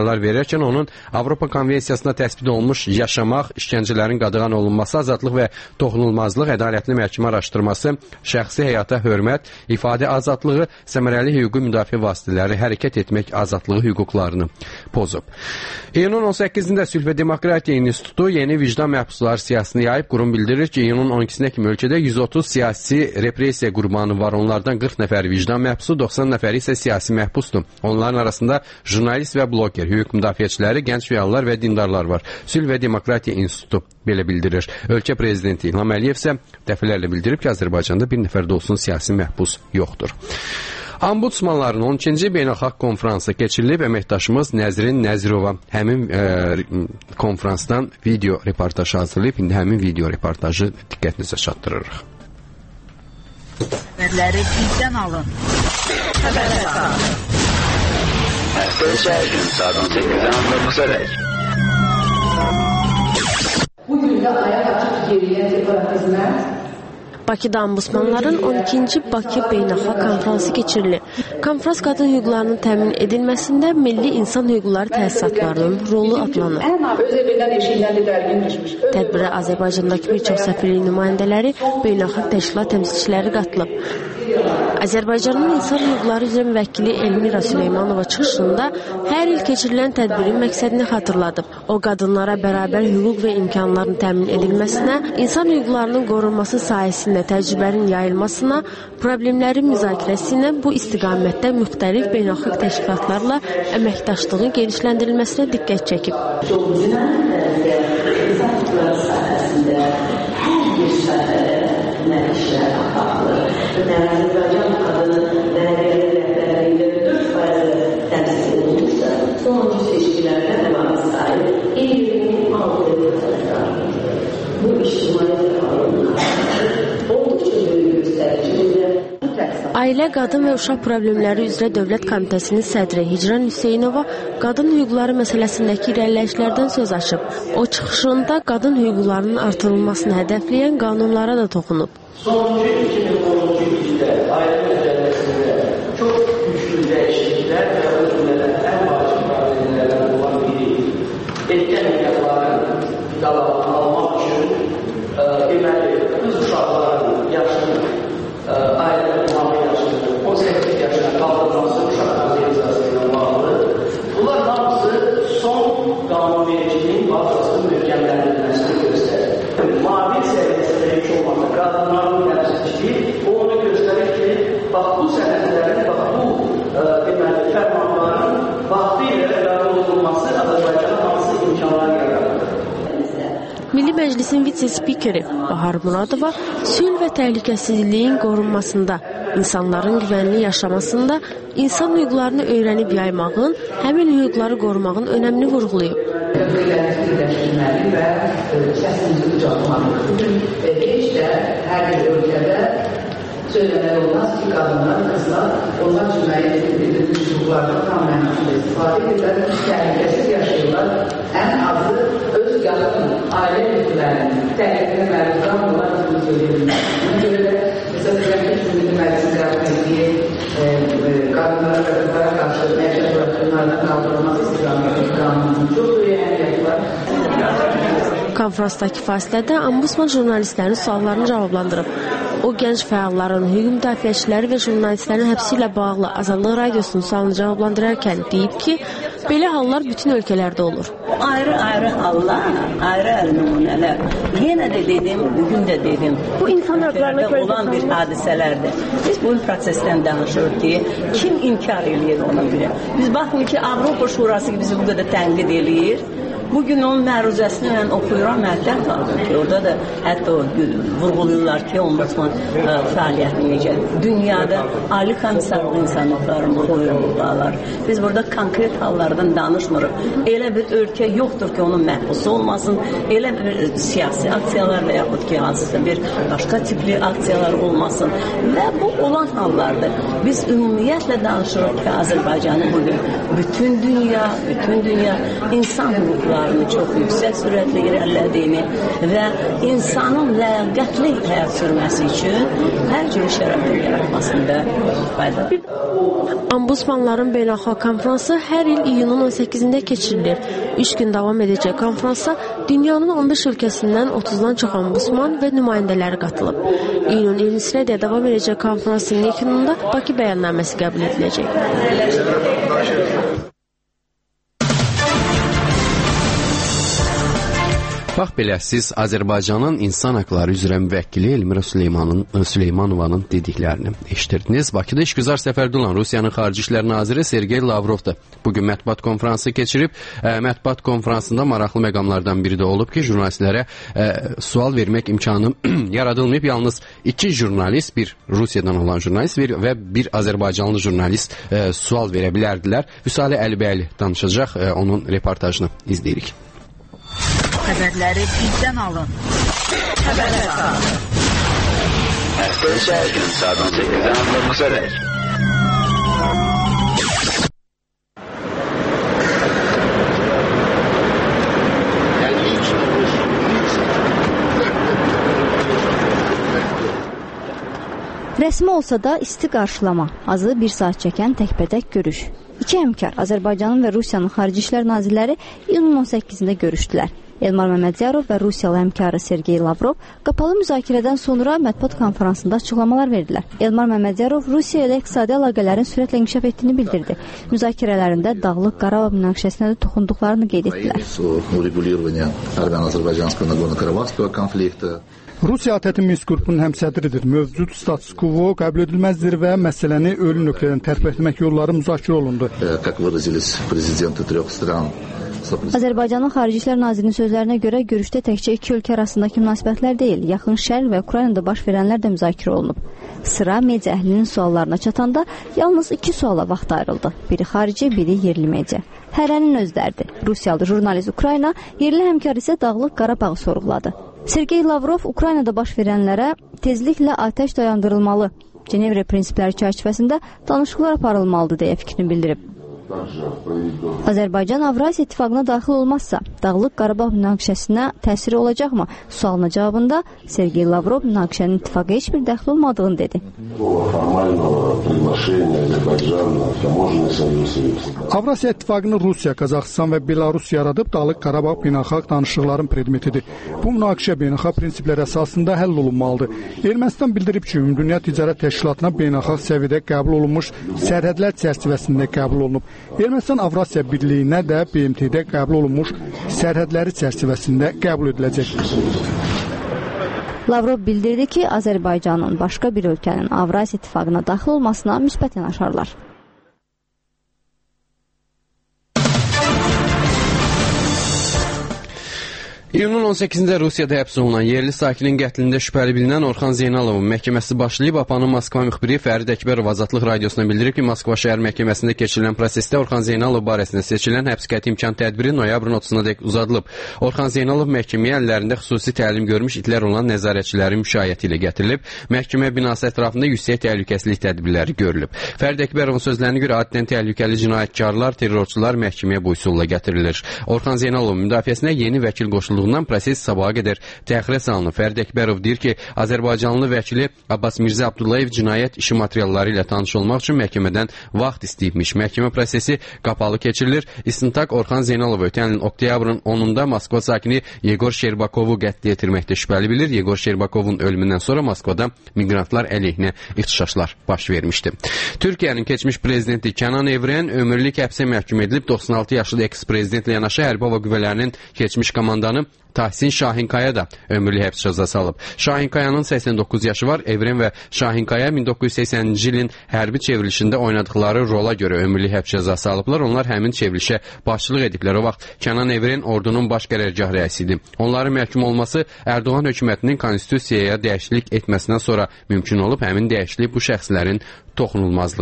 qərarlar verərkən onun Avropa Konvensiyasında təsbit olunmuş yaşamaq, işgəncələrin qadağan olunması, azadlıq və toxunulmazlıq, ədalətli məhkəmə araşdırması, şəxsi həyata hörmət, ifadə azadlığı, səmərəli hüquqi müdafiə vasitələri, hərəkət etmək azadlığı hüquqlarını pozub. İyunun on səkkizində Sülh və Demokratiya İnstitutu yeni vicdan məhbusları siyasətini yayıb. Qurum bildirir ki, iyunun on ikisinə kimi ölkədə yüz otuz siyasi repressiya qurbanı var. Onlardan qırx nəfəri vicdan məhbusu, doxsan nəfəri isə siyasi məhbusdur. Onların arasında jurnalist və bloger, hüquq müdafiəçiləri, gənc fəallar və dindarlar var. Sülh və Demokratiya İnstitutu belə bildirir. Ölkə prezidenti İlham Əliyev isə dəfələrlə bildirib ki, Azərbaycanda bir nəfər də olsun siyasi məhbus yoxdur. Ombudsmanların on ikinci beynəlxalq konfransı keçirilib. Əməkdaşımız Nəzrin Nəzirova həmin e, konfransdan video reportaj hazırlayıb. İndi həmin video reportajı diqqətinizə çatdırırıq. Xəbərləri bizdən alın. Xəbərlər. Hər gün saat on səkkizdən on doqquza dək. Bugün də ayaq açıq geriyə separatizmə Bakıda Ombudsmanların on ikinci Bakı Beynəlxalq Konfransı keçirilir. Konfrans qadın hüquqlarının təmin edilməsində milli insan hüquqları təsisatlarının rolu adlanır. Tədbirə Azərbaycandakı bir çox səfirlik nümayəndələri, beynəlxalq təşkilat təmsilçiləri qatılıb. Azərbaycanın insan hüquqları üzrə müvəkkili Elmira Süleymanova çıxışında hər il keçirilən tədbirin məqsədini xatırladıb. O, qadınlara bərabər hüquq və imkanların təmin edilməsinə, insan hüquqlarının qorunması sayəsində təcrübənin yayılmasına, problemlərin müzakirəsinə, bu istiqamətdə müxtəlif beynəlxalq təşkilatlarla əməkdaşlığın genişləndirilməsinə diqqət çəkib. İnsan hüquqları sayəsində hər bir sahədə işlər aparılır. Azərbaycan qadını bələdiyyə rəhbərliyində dörd faiz təmsil olunmuşsa, sonuncu seçkilərdə əlavə sahib iyirmi altı faiz. Bu ictimai fəaliyyətlər oldukça böyük göstəricidir. Ailə, Qadın və Uşaq Problemləri üzrə Dövlət Komitəsinin sədri Hicran Hüseynova qadın hüquqları məsələsindəki irəliləyişlərdən söz açıb. O, çıxışında qadın hüquqlarının artırılmasını hədəfləyən qanunlara da toxunub. Sonuncu iki min on ikinci ildə ailə məsələsində çox güclü dəyişikliklər və o cümlədən ən vacib problemlərdən olan biri etken nikahların qalanını almaq üçün deməli, qız uşaqların yaşını ailə qurmaq yaşını on səkkiz yaşına qaldırılması uşaq konvensiyası ilə bağlı. Bunlar hamısı son qanunvericiliyin bazasının möhkəmləndirilməsini göstərir. Mavi səviyyəsində heç olmasa qadınların təmsilçiliyi o onu göstərir ki, bax bu sənədlərin, bax bu deməli, fərmanların vaxtı ilə qəbul olunması Azərbaycana hansı imkanlar yaradır. Milli Məclisin vitse-spikeri Bahar Muradova sülh və təhlükəsizliyin qorunmasında, insanların güvənli yaşamasında insan hüquqlarını öyrənib yaymağın, həmin hüquqları qorumağın önəmini vurğulayıb. Birləşdirməli və səsimizi ucaltmalıdır. Bugün heç də hər bir ölkədə söyləmək olmaz ki, qadınlar, qızlar, onlar üçün müəyyən edilmiş hüquqlardan tam mənasında istifadə edirlər, təhlükəsiz yaşayırlar. Ən azı öz yaxın ailə üzvlərinin təhlükəyə məruz qalmırlar kimi söyləyilir. Buna görə də məsələn, Milli Məclisin qəbul etdiyi qadınlara və qızlara qarşı məişət bırakımlardan qaldırılması istiqamətli qanunun çox böyük əhəmiyyəti var. Konferansdakı fasilədə Ombudsman jurnalistlərin suallarını cavablandırıb. O, gənc fəalların, hüquq müdafiəçiləri və jurnalistlərin həbsi ilə bağlı Azadlıq Radiosunun sualını cavablandırarkən deyib ki, belə hallar bütün ölkələrdə olur. Ayrı-ayrı hallar, ayrı-ayrı nümunələr. Yenə də dedim, bugün də dedim. Bu insan hüquqlarına olan bir hadisələrdir. Biz bu prosesdən danışırıq ki, kim inkar eləyir ona görə? Biz baxın ki, Avropa Şurası bizi bu qədər tənqid eləyir. Bugün onun məruzəsini mən oxuyuram, məhdər qaldım ki, orada da hətta vurğuluyurlar ki, ombudsman fəaliyyəti necə. Dünyada Ali Komissarlıq insan hüquqlarının vurğuluyurlar. Biz burada konkret hallardan danışmırıq. Elə bir ölkə yoxdur ki, onun məhbusu olmasın. Elə bir siyasi aksiyalar və yaxud ki, hansısa bir başqa tipli aksiyalar olmasın. Və bu olan hallardır. Biz ümumiyyətlə danışırıq ki, Azərbaycanı bugün bütün dünya, bütün dünya insan hüquqları həyatlarını çox yüksək sürətlə irəlilədiyini və insanın ləyaqətli həyat sürməsi üçün hər cür şərait yaratmasında fayda var. Ombudsmanların beynəlxalq konfransı hər il iyunun on səkkizində keçirilir. Üç gün davam edəcək konfransa dünyanın on beş ölkəsindən otuzdan çox ombudsman və nümayəndələri qatılıb. İyunun iyirmisinə də davam edəcək konfransın yekununda Bakı bəyannaməsi qəbul ediləcək. Bax belə, siz Azərbaycanın insan haqları üzrə müvəkkili Elmira Süleymanın, Süleymanovanın dediklərini eşitirdiniz. Bakıda işgüzar səfərdə olan Rusiyanın Xarici İşlər Naziri Sergey Lavrov da bugün mətbuat konfransı keçirib. Ə, mətbuat konfransında maraqlı məqamlardan biri də olub ki, jurnalistlərə ə, sual vermək imkanı yaradılmayıb. Yalnız iki jurnalist, bir Rusiyadan olan jurnalist bir, və bir Azərbaycanlı jurnalist ə, sual verə bilərdilər. Vüsalə Əlibəyli danışacaq, ə, onun reportajını izləyirik. Xəbərləri bizdən alın. Xəbər əsas. Hər gün saat on səkkizdən on doqquza dək. Rəsmi olsa da isti qarşılama, azı bir saat çəkən təkbətək görüş. İki həmkar Azərbaycanın və Rusiyanın Xarici İşlər Nazirləri iyunun on səkkizində görüşdülər. Elmar Məmmədiyarov və Rusiyalı həmkarı Sergey Lavrov qapalı müzakirədən sonra mətbuat konfransında açıqlamalar verdilər. Elmar Məmmədiyarov Rusiya ilə iqtisadi əlaqələrin sürətlə inkişaf etdiyini bildirdi. Müzakirələrində Dağlıq Qarabağ münaqişəsinə də toxunduqlarını qeyd etdilər. Rusiya ATƏT-in Minsk qrupunun həmsədridir. Mövcud status quo qəbul edilməzdir və məsələni ölü nöqtədən tərpətmək yolları müzakirə olundu. Azərbaycanın Xarici İşlər Nazirinin sözlərinə görə görüşdə təkcə iki ölkə arasındakı münasibətlər deyil, Yaxın Şərq və Ukraynada baş verənlər də müzakirə olunub. Sıra media əhlinin suallarına çatanda yalnız iki suala vaxt ayrıldı. Biri xarici, biri yerli media. Hərənin öz dərdi. Rusiyalı jurnalist Ukrayna, yerli həmkar isə Dağlıq Qarabağı sorğuladı. Sergey Lavrov Ukraynada baş verənlərə tezliklə atəş dayandırılmalı, Cenevre prinsipləri çərçivəsində danışıqlar aparılmalıdır deyə fikrini bildirib. Azərbaycan Avrasiya İttifaqına daxil olmazsa, Dağlıq Qarabağ münaqişəsinə təsiri olacaqmı? Sualına cavabında Sergey Lavrov münaqişənin ittifaqa heç bir dəxli olmadığını dedi. Avrasiya İttifaqını Rusiya, Qazaxıstan və Belarus yaradıb Dağlıq Qarabağ beynəlxalq danışıqların predmetidir. Bu münaqişə beynəlxalq prinsiplər əsasında həll olunmalıdır. Ermənistan bildirib ki, Ümumdünya Ticarət Təşkilatına beynəlxalq səviyyədə qəbul olunmuş sərhədlər çərçivəsində qəbul olunub. Ermənistan Avrasiya Birliyinə də B M T-də qəbul olunmuş sərhədləri çərçivəsində qəbul ediləcək. Lavrov bildirdi ki, Azərbaycanın başqa bir ölkənin Avrasiya İttifaqına daxil olmasına müsbət yanaşarlar. İyunun on səkkizində Rusiyada həbs olunan yerli sakinin qətlində şübhəli bilinən Orxan Zeynalovun məhkəməsi başlayıb. APA'nın Moskva müxbiri Fərid Əkbərov Azadlıq Radiosuna bildirib ki, Moskva şəhər məhkəməsində keçirilən prosesdə Orxan Zeynalov barəsində seçilən həbs qəti imkan tədbiri noyabrın otuzuna dək uzadılıb. Orxan Zeynalov məhkəməyə əllərində xüsusi təlim görmüş itlər olan nəzarətçilərin müşayiəti ilə gətirilib. Məhkəmə binası ətrafında yüksək təhlükəsizlik tədbirləri görülüb. Fərid Əkbərovun sözlərinə görə addən təhlükəli cinayətkarlar, terrorçular məhkəməyə bu üsulla gətirilir. Orxan Zeynalovun müdafiəsinə yeni vəkil qoşuldu. Proses sabaha qədər təxirə salınıb. Fərid Əkbərov deyir ki, Azərbaycanlı vəkili Abbas Mirzə Abdullayev cinayət işi materialları ilə tanış olmaq üçün məhkəmədən vaxt istəyibmiş. Məhkəmə prosesi qapalı keçirilir. İstintaq Orxan Zeynalov ötən ilin oktyabrın onunda Moskva sakini Yegor Şerbakovu qətlə yetirməkdə şübhəli bilir. Yegor Şerbakovun ölümündən sonra Moskvada miqrantlar əleyhinə ixtişaşlar baş vermişdi. Türkiyənin keçmiş prezidenti Kenan Evren ömürlük həbsə məhkum edilib. doxsan altı yaşlı eks-prezidentlə yanaşı hərbi hava qüvvələrinin keçmiş komandanı Tahsin Şahinkaya da ömürlük həbs cəzası alıb. Şahinkayanın səksən doqquz yaşı var. Evren və Şahinkaya min doqquz yüz səksəninci ilin hərbi çevrilişində oynadıqları rola görə ömürlük həbs cəzası alıblar. Onlar həmin çevrilişə başçılıq ediblər. O vaxt Kenan Evren ordunun baş qərargah rəisi idi. Onların məhkum olması Erdoğan hökumətinin konstitusiyaya dəyişiklik etməsindən sonra mümkün olub. Həmin dəyişiklik bu şəxslərin toxunulmazlığını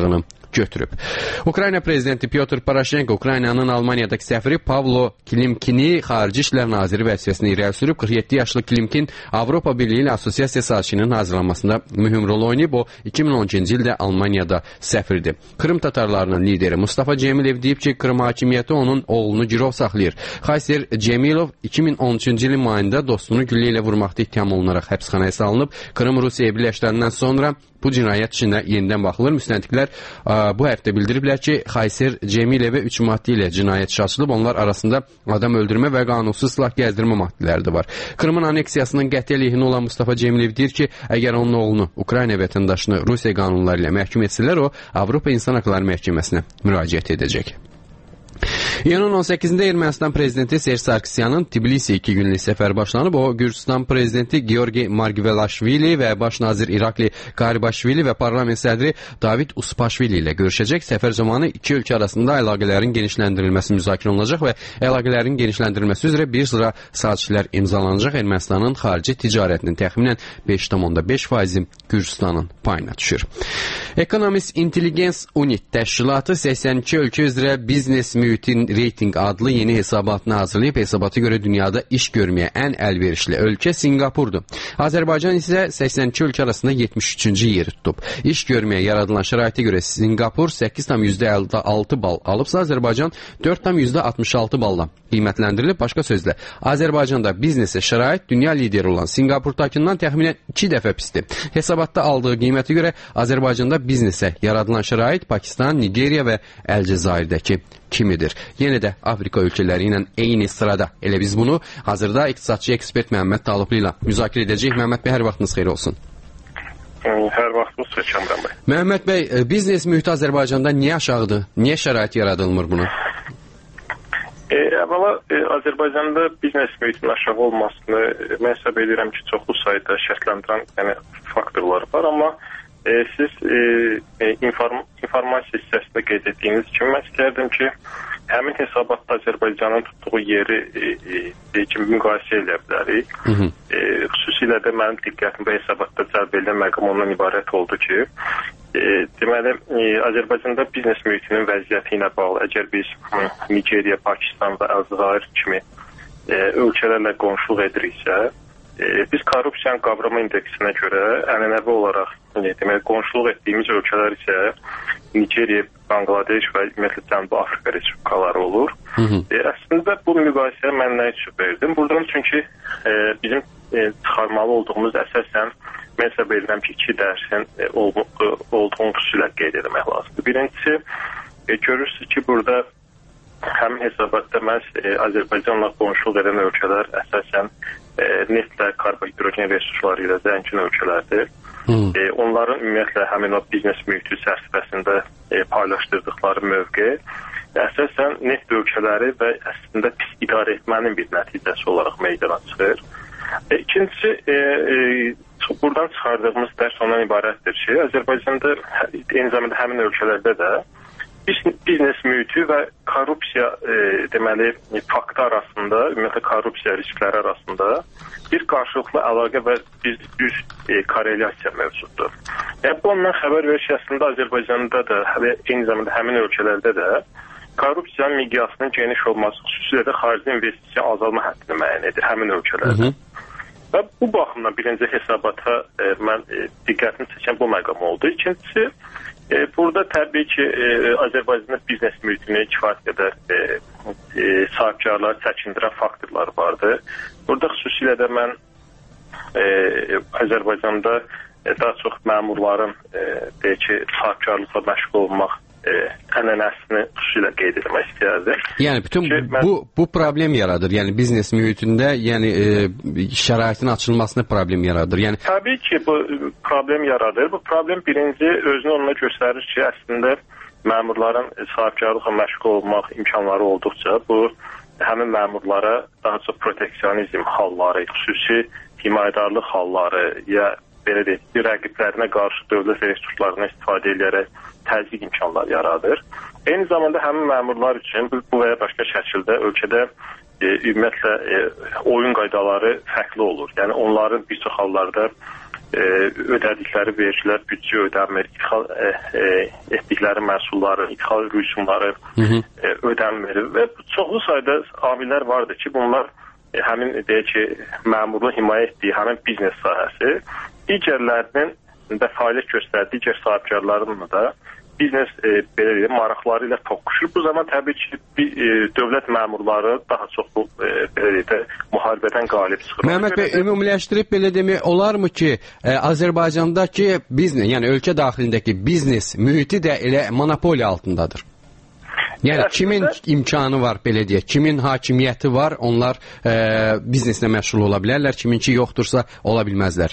götürüb. Ukrayna prezidenti Pyotr Poroshenko Ukraynanın Almaniyadakı səfiri Pavlo Klimkini xarici İşlər naziri vəzifəsinə irəli sürüb. qırx yeddi yaşlı Klimkin Avropa Birliyi ilə assosiasiya sazişinin hazırlanmasında mühüm rol oynayıb. O iki min on ikinci ildə Almaniyada səfirdir. Krım tatarlarının lideri Mustafa Cemilev deyib ki, Krım hakimiyyəti onun oğlunu girov saxlayır. Xayser Cemilov iki min on üçüncü ilin mayında dostunu güllə ilə vurmaqda ittiham olunaraq həbsxanaya salınıb. Krım Rusiyaya birləşdiriləndən sonra bu cinayət işində yenidən baxılır. Müstəntiqlər bu həftə bildiriblər ki, Xayser Cemilevə üç maddə ilə cinayət işi açılıb. Onlar arasında adam öldürmə və qanunsuz silah gəzdirmə maddələri də var. Krımın aneksiyasının qəti əleyhinə olan Mustafa Cemilev deyir ki, əgər onun oğlunu, Ukrayna vətəndaşını Rusiya qanunları ilə məhkum etsələr, o Avropa İnsan Haqları Məhkəməsinə müraciət edəcək. İyunun on səkkizində Ermənistan prezidenti Serj Sarkisyanın Tbilisi iki günlük səfər başlanıb. O, Gürcistan prezidenti Georgi Margvelashvili və baş nazir İrakli Qaribaşvili və parlament sədri David Uspaşvili ilə görüşəcək. Səfər zamanı iki ölkə arasında əlaqələrin genişləndirilməsi müzakirə olunacaq və əlaqələrin genişləndirilməsi üzrə bir sıra sazişlər imzalanacaq. Ermənistanın xarici ticarətinin təxminən beş tam beş faizi Gürcistanın payına düşür. Economist Intelligence Unit təşkilatı səksən iki ölkə üzrə biznes mühitin reyting adlı yeni hesabatını hazırlayıb. Hesabata görə dünyada iş görməyə ən əlverişli ölkə Singapurdur. Azərbaycan isə səksən iki ölkə arasında yetmiş üçüncü yeri tutub. İş görməyə yaradılan şəraitə görə Singapur səkkiz tam əlli altı bal alıbsa, Azərbaycan dörd tam altmış altı balla qiymətləndirilib. Başqa sözlə, Azərbaycanda biznesə şərait dünya lideri olan Singapurdakından təxminən iki dəfə pisdir. Hesabatda aldığı qiymətə görə Azərbaycanda biznesə yaradılan şərait Pakistan, Nigeriya və Əlcəzairdəki kimidir. Yenə də Afrika ölkələri ilə eyni sırada. Elə biz bunu hazırda iqtisadçı ekspert Məhəmməd Talıblı ilə müzakirə edəcəyik. Məhəmməd bəy, hər vaxtınız xeyir olsun. Hər vaxtınız xeyir Kamran bəy. Məhəmməd bəy, biznes mühiti Azərbaycanda niyə aşağıdır? Niyə şərait yaradılmır bunu? E, əvvəla e, Azərbaycanda biznes mühitinin aşağı olmasını e, mən hesab edirəm ki, çoxlu sayda şərtləndirən yəni, faktorlar var, amma e, siz e, inform informasiya hissəsində qeyd etdiyiniz kimi mən istəyərdim ki, həmin hesabatda Azərbaycanın tutduğu yeri e, e, kimi müqayisə edə bilərik. Hı -hı. E, xüsusilə də mənim diqqətimdə hesabatda cəlb edilən məqam ondan ibarət oldu ki, e, deməli e, Azərbaycanda biznes mühitinin vəziyyəti ilə bağlı, əgər biz Nigeriya, Pakistan və Əlcəzair kimi e, ölkələrlə qonşuluq ediriksə, e, biz korrupsiyanın qavrama indeksinə görə ənənəvi olaraq e, deməli qonşuluq etdiyimiz ölkələr isə Nigeriya, Bangladeş və ümumiyyətlə Cənubi Afrika respublikaları olur. Hı -hı. E, əslində bu müqayisəyə mən nə üçün verdim? Buradan çünki e, bizim e, çıxarmalı olduğumuz əsasən mən hesab edirəm ki, iki dərsin e, ol, e, olduğunu xüsusilə qeyd etmək lazımdır. Birincisi, e, görürsünüz ki, burada həmin hesabatda məhz e, Azərbaycanla qonşuluq edən ölkələr əsasən e, neftlə, karbohidrogen resursları ilə zəngin ölkələrdir. E, onların ümumiyyətlə həmin o biznes mühiti çərçivəsində e, paylaşdırdıqları mövqe əsasən neft ölkələri və əslində pis idarə etmənin bir nəticəsi olaraq meydana çıxır. E, ikincisi, e, e, buradan çıxardığımız dərs ondan ibarətdir ki, Azərbaycanda eyni zamanda həmin ölkələrdə də biznes mühiti və korrupsiya e, deməli faktı arasında, ümumiyyətlə korrupsiya riskləri arasında bir qarşılıqlı əlaqə və bir düz e, korelyasiya mövcuddur. Yəni bu ondan xəbər verir ki, əslində Azərbaycanda da, eyni zamanda həmin ölkələrdə də korrupsiyanın miqyasının geniş olması, xüsusilə də xarici investisiya azalma həddini müəyyən edir həmin ölkələrdə. Hı -hı. Və bu baxımdan birinci hesabata e, mən e, diqqətini çəkən bu məqam oldu. İkincisi, e, burada təbii ki, e, Azərbaycanda biznes mühitini kifayət qədər e, e, sahibkarları çəkindirən faktorlar vardı. Burada xüsusilə də mən e, Azərbaycanda e, daha çox məmurların e, deyək ki, sahibkarlıqla məşğul olmaq e, ənənəsini xüsusilə qeyd etmək istəyərdim. Yəni bütün ki, mən... bu bu problem yaradır. Yəni biznes mühitində, yəni e, şəraitin açılmasına problem yaradır. Yəni təbii ki, bu problem yaradır. Bu problem birinci özünü onunla göstərir ki, əslində məmurların sahibkarlıqla məşğul olmaq imkanları olduqca bu həmin məmurlara daha çox proteksionizm halları, xüsusi himayədarlıq halları ya belə deyək, rəqiblərinə qarşı dövlət resurslarına istifadə edərək təzyiq imkanları yaradır. Eyni zamanda həmin məmurlar üçün bu və ya başqa şəkildə ölkədə e, ümumiyyətlə e, oyun qaydaları fərqli olur. Yəni onların bir çox hallarda e, ödədikləri vergilər, büdcə ödənmir, ixal e, e, etdikləri məhsulları, ixal rüsumları e, ödənmir və çoxlu sayda amillər vardır ki, bunlar e, həmin deyək ki, məmurluğun himayə etdiyi həmin biznes sahəsi digərlərinin də fəaliyyət göstərdiyi digər sahibkarların da biznes e, belə deyək, maraqları ilə toqquşur. Bu zaman təbii ki, bir, e, dövlət məmurları daha çox bu e, belə deyək, müharibədən qalib çıxır. Məhəmməd bəy, ümumiləşdirib belə demək olarmı ki, e, Azərbaycandakı biznes, yəni ölkə daxilindəki biznes mühiti də elə monopoliya altındadır? Yəni əslində, kimin imkanı var belə deyək, kimin hakimiyyəti var, onlar e, bizneslə məşğul ola bilərlər, kiminki yoxdursa ola bilməzlər.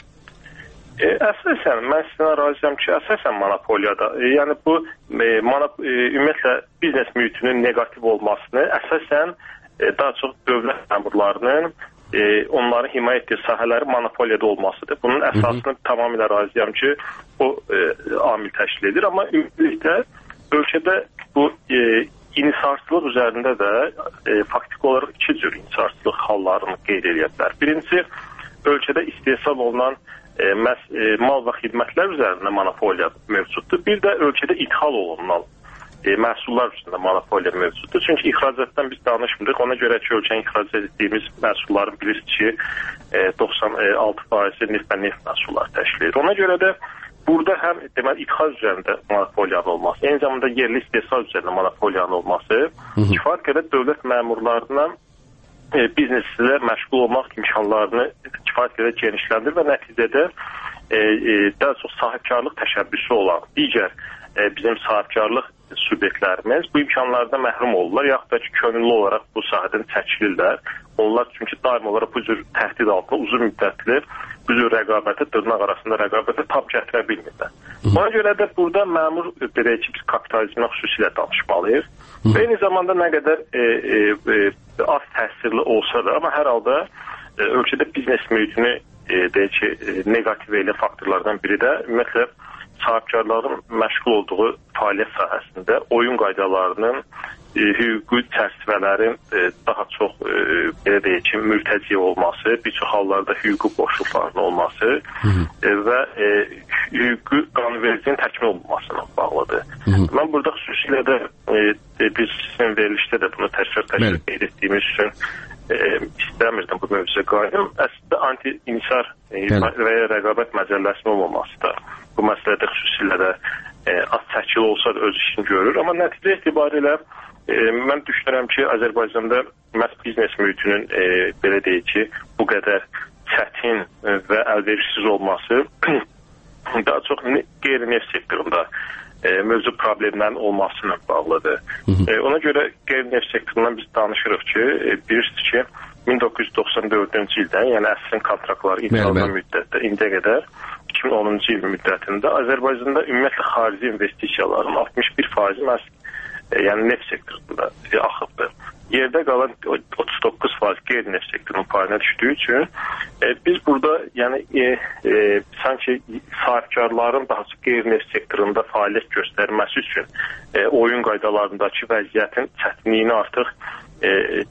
E, əsasən, mən sizə razıyam ki, əsasən monopoliyada, e, yəni bu e, monop e, ümumiyyətlə biznes mühitinin negativ olmasını əsasən e, daha çox dövlət məmurlarının e, onların himayə etdiyi sahələrin monopoliyada olmasıdır. Bunun əsasını tamamilə razıyam ki, o e, amil təşkil edir, amma ümumiyyətlə ölkədə bu e, inhisarçılıq üzərində də e, faktik olaraq iki cür inhisarçılıq hallarını qeyd edə bilər. Birincisi, ölkədə istehsal olunan E, məs, e, mal və xidmətlər üzərində monopoliya mövcuddur. Bir də ölkədə ithal olunan e, məhsullar üzərində monopoliya mövcuddur. Çünki ixracatdan biz danışmırıq. Ona görə ki, ölkənin ixrac etdiyimiz məhsulların bilirsiniz ki, e, doxsan altı faizi neft və neft məhsulları təşkil edir. Ona görə də burada həm deməli ithal üzərində monopoliyanın olması, eyni zamanda yerli istehsal üzərində monopoliyanın olması kifayət qədər dövlət məmurlarına E, bizneslə məşğul olmaq imkanlarını kifayət qədər genişləndir və nəticədə e, e, daha çox sahibkarlıq təşəbbüsü olan digər e, bizim sahibkarlıq subyektlərimiz bu imkanlardan məhrum olurlar, yaxud da ki, könüllü olaraq bu sahədən çəkilirlər. Onlar çünki daim olaraq bu cür təhdid altında uzun müddətli bu cür rəqabəti, dırnaq arasında rəqabəti tam gətirə bilmirlər. Ona görə də burada məmur deyək ki, biz kapitalizmdən xüsusilə danışmalıyıq. Və eyni zamanda nə qədər e, e, e, az təsirli olsa da, amma hər halda e, ölkədə biznes mühitini e, deyək ki, e, negativ elə faktorlardan biri də ümumiyyətlə sahibkarların məşğul olduğu fəaliyyət sahəsində oyun qaydalarının, e, hüquqi çərçivələrin e, daha çox e, belə deyək ki, mürtəci olması, bir çox hallarda hüquqi boşluqların olması e, və e, hüquqi qanunvericiliyin təkmil olunmasına bağlıdır. Hı -hı. Mən burada xüsusilə də e, biz sizin verilişdə də bunu təkrar-təkrar qeyd etdiyimiz üçün e, istəmirdim bu mövzuya qayıdım. Əslində anti-insar e, və ya rəqabət məcəlləsinin olmaması da bu məsələdə xüsusilə də e, az çəkili olsa da öz işini görür. Amma nəticə etibarilə e, mən düşünürəm ki, Azərbaycanda məhz biznes mühitinin e, belə deyək ki, bu qədər çətin və əlverişsiz olması daha çox qeyri-neft sektorunda e, mövcud problemlərin olmasına bağlıdır. Hı -hı. E, ona görə qeyri-neft sektorundan biz danışırıq ki, e, bilirsiniz ki, min doqquz yüz doxsan dördüncü ildən, yəni əsrin kontraktları icradan müddətdə indiyə qədər iki min onuncu il müddətində Azərbaycanda ümumiyyətlə xarici investisiyaların altmış bir faizi məhz e, yəni neft sektorunda e, axıbdır. Yerdə qalan otuz doqquz faiz qeyri-neft sektorunun payına düşdüyü üçün e, biz burada yəni e, e, sanki sahibkarların daha çox qeyri-neft sektorunda fəaliyyət göstərməsi üçün e, oyun qaydalarındakı vəziyyətin çətinliyini artıq e,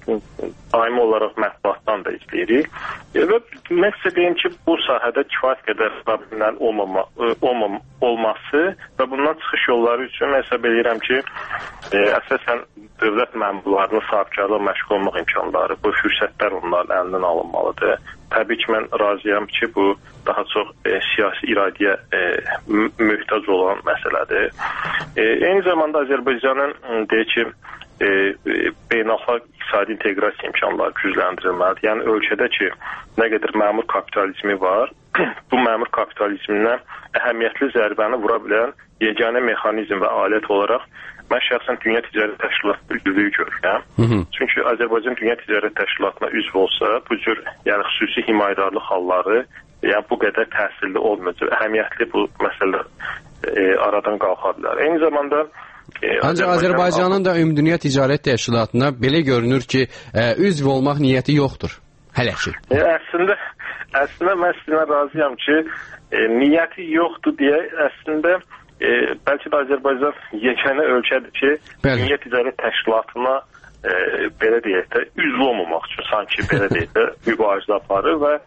daimi olaraq mətbuatdan da izləyirik. E, və mən sizə deyim ki, bu sahədə kifayət qədər problemlərin olmama, olmama, olması və bundan çıxış yolları üçün mən hesab edirəm ki, e, əsasən dövlət məmurlarının sahibkarlığa məşğul olmaq imkanları, bu fürsətlər onların əlindən alınmalıdır. Təbii ki, mən razıyam ki, bu daha çox e, siyasi iradəyə e, möhtac olan məsələdir. E, eyni zamanda Azərbaycanın deyək ki, e, beynəlxalq iqtisadi inteqrasiya imkanları gücləndirilməlidir. Yəni ölkədə ki, nə qədər məmur kapitalizmi var, bu məmur kapitalizminə əhəmiyyətli zərbəni vura bilən yeganə mexanizm və alət olaraq mən şəxsən Dünya Ticarət Təşkilatı üzvlüyü görürəm. Çünki Azərbaycan Dünya Ticarət Təşkilatına üzv olsa, bu cür yəni xüsusi himayədarlıq halları yəni bu qədər təsirli olmayacaq. Əhəmiyyətli bu məsələ e, aradan qalxa bilər. Eyni zamanda e, ancaq Azərbaycanın da Ümumdünya Ticarət Təşkilatına belə görünür ki, e, üzv olmaq niyyəti yoxdur. Hələ ki. E, əslində əslində mən sizinlə razıyam ki, e, niyyəti yoxdur deyə əslində E, bəlkə də Azərbaycan yeganə ölkədir ki, Bəli. Dünya Ticarət Təşkilatına e, belə deyək də üzv olmamaq üçün sanki belə deyək də mübarizə aparır və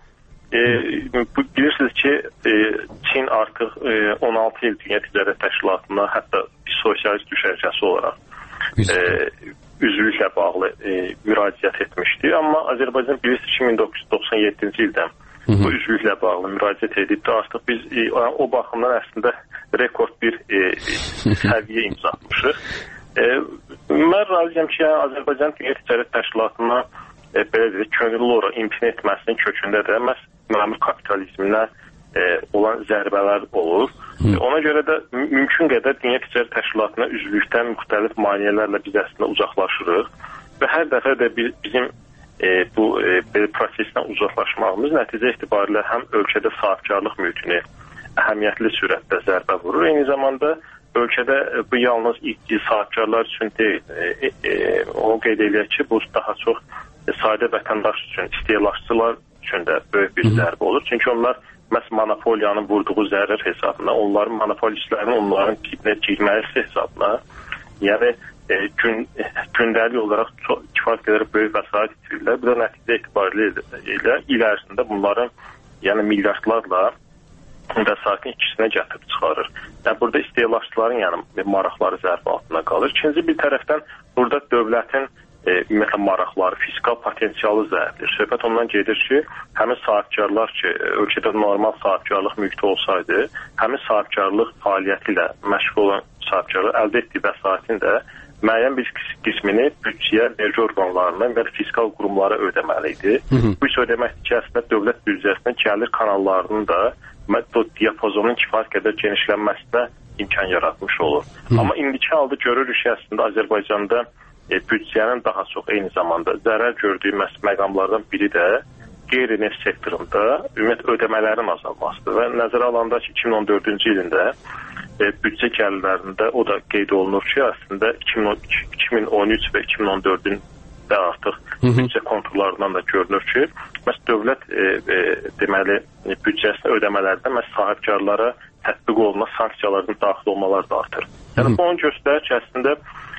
e, bilirsiniz ki, e, Çin artıq e, on altı il Dünya Ticarət Təşkilatına, hətta bir sosialist düşərgəsi olaraq e, üzvlüklə bağlı e, müraciət etmişdi. Amma Azərbaycan bilirsiniz ki, min doqquz yüz doxsan yeddinci ildən bu üzvlüklə bağlı müraciət edibdi. Artıq biz e, o baxımdan əslində rekord bir e, səviyyə imza atmışıq. E, mən razıyam ki, yəni, Azərbaycan Dünya Ticarət Təşkilatına e, belə deyək, könüllü olaraq imtina etməsinin kökündə də məhz məmur kapitalizminə e, olan zərbələr olur. E, ona görə də mümkün qədər Dünya Ticarət Təşkilatına üzvlükdən müxtəlif maneələrlə biz əslində uzaqlaşırıq və hər dəfə də biz, bizim e, bu e, prosesdən uzaqlaşmağımız nəticə etibarilə həm ölkədə sahibkarlıq mühitini əhəmiyyətli sürətdə zərbə vurur. Eyni zamanda ölkədə bu yalnız ilk sahibkarlar üçün deyil, e, e, o qeyd eləyək ki, bu daha çox sadə vətəndaş üçün, istehlakçılar üçün də böyük bir zərbə olur. Çünki onlar məhz monopoliyanın vurduğu zərər hesabına, onların monopolistlərin onların cibinə girməsi hesabına, yəni e, gün, gündəlik olaraq çox kifayət qədər böyük vəsait itirirlər. Bu da nəticə etibarilə ilə il ərzində bunların yəni milyardlarla vəsaitin ikisinə gətirib çıxarır. Yəni burada istehlakçıların yəni maraqları zərbə altına qalır. İkinci bir tərəfdən burada dövlətin E, ümumiyyətlə maraqları, fiskal potensialı zəifdir. Söhbət ondan gedir ki, həmin sahibkarlar ki, ölkədə normal sahibkarlıq mühiti olsaydı, həmin sahibkarlıq fəaliyyəti ilə məşğul olan sahibkarlar əldə etdiyi vəsaitin də müəyyən bir qismini büdcəyə, vergi orqanlarına və fiskal qurumlara ödəməli idi. Bu iş ödəməkdir ki, əslində dövlət büdcəsindən gəlir kanallarının da bu diapazonun kifayət qədər genişlənməsinə imkan yaratmış olur. Hı -hı. Amma indiki halda görürük ki, əslində Azərbaycanda E, büdcənin daha çox eyni zamanda zərər gördüyü məqamlardan biri də qeyri-neft sektorunda ümumiyyətlə ödəmələrin azalmasıdır və nəzərə alanda ki, iki min on dördüncü ilində e, büdcə gəlirlərində o da qeyd olunur ki, əslində iki min on üç və iki min on dördündə artıq büdcə konturlarından da görünür ki, məhz dövlət e, e, deməli büdcəsinə ödəmələrdə məhz sahibkarlara tətbiq olunan sanksiyaların daxil olmaları da artır. Yəni bu onu göstərir ki, əslində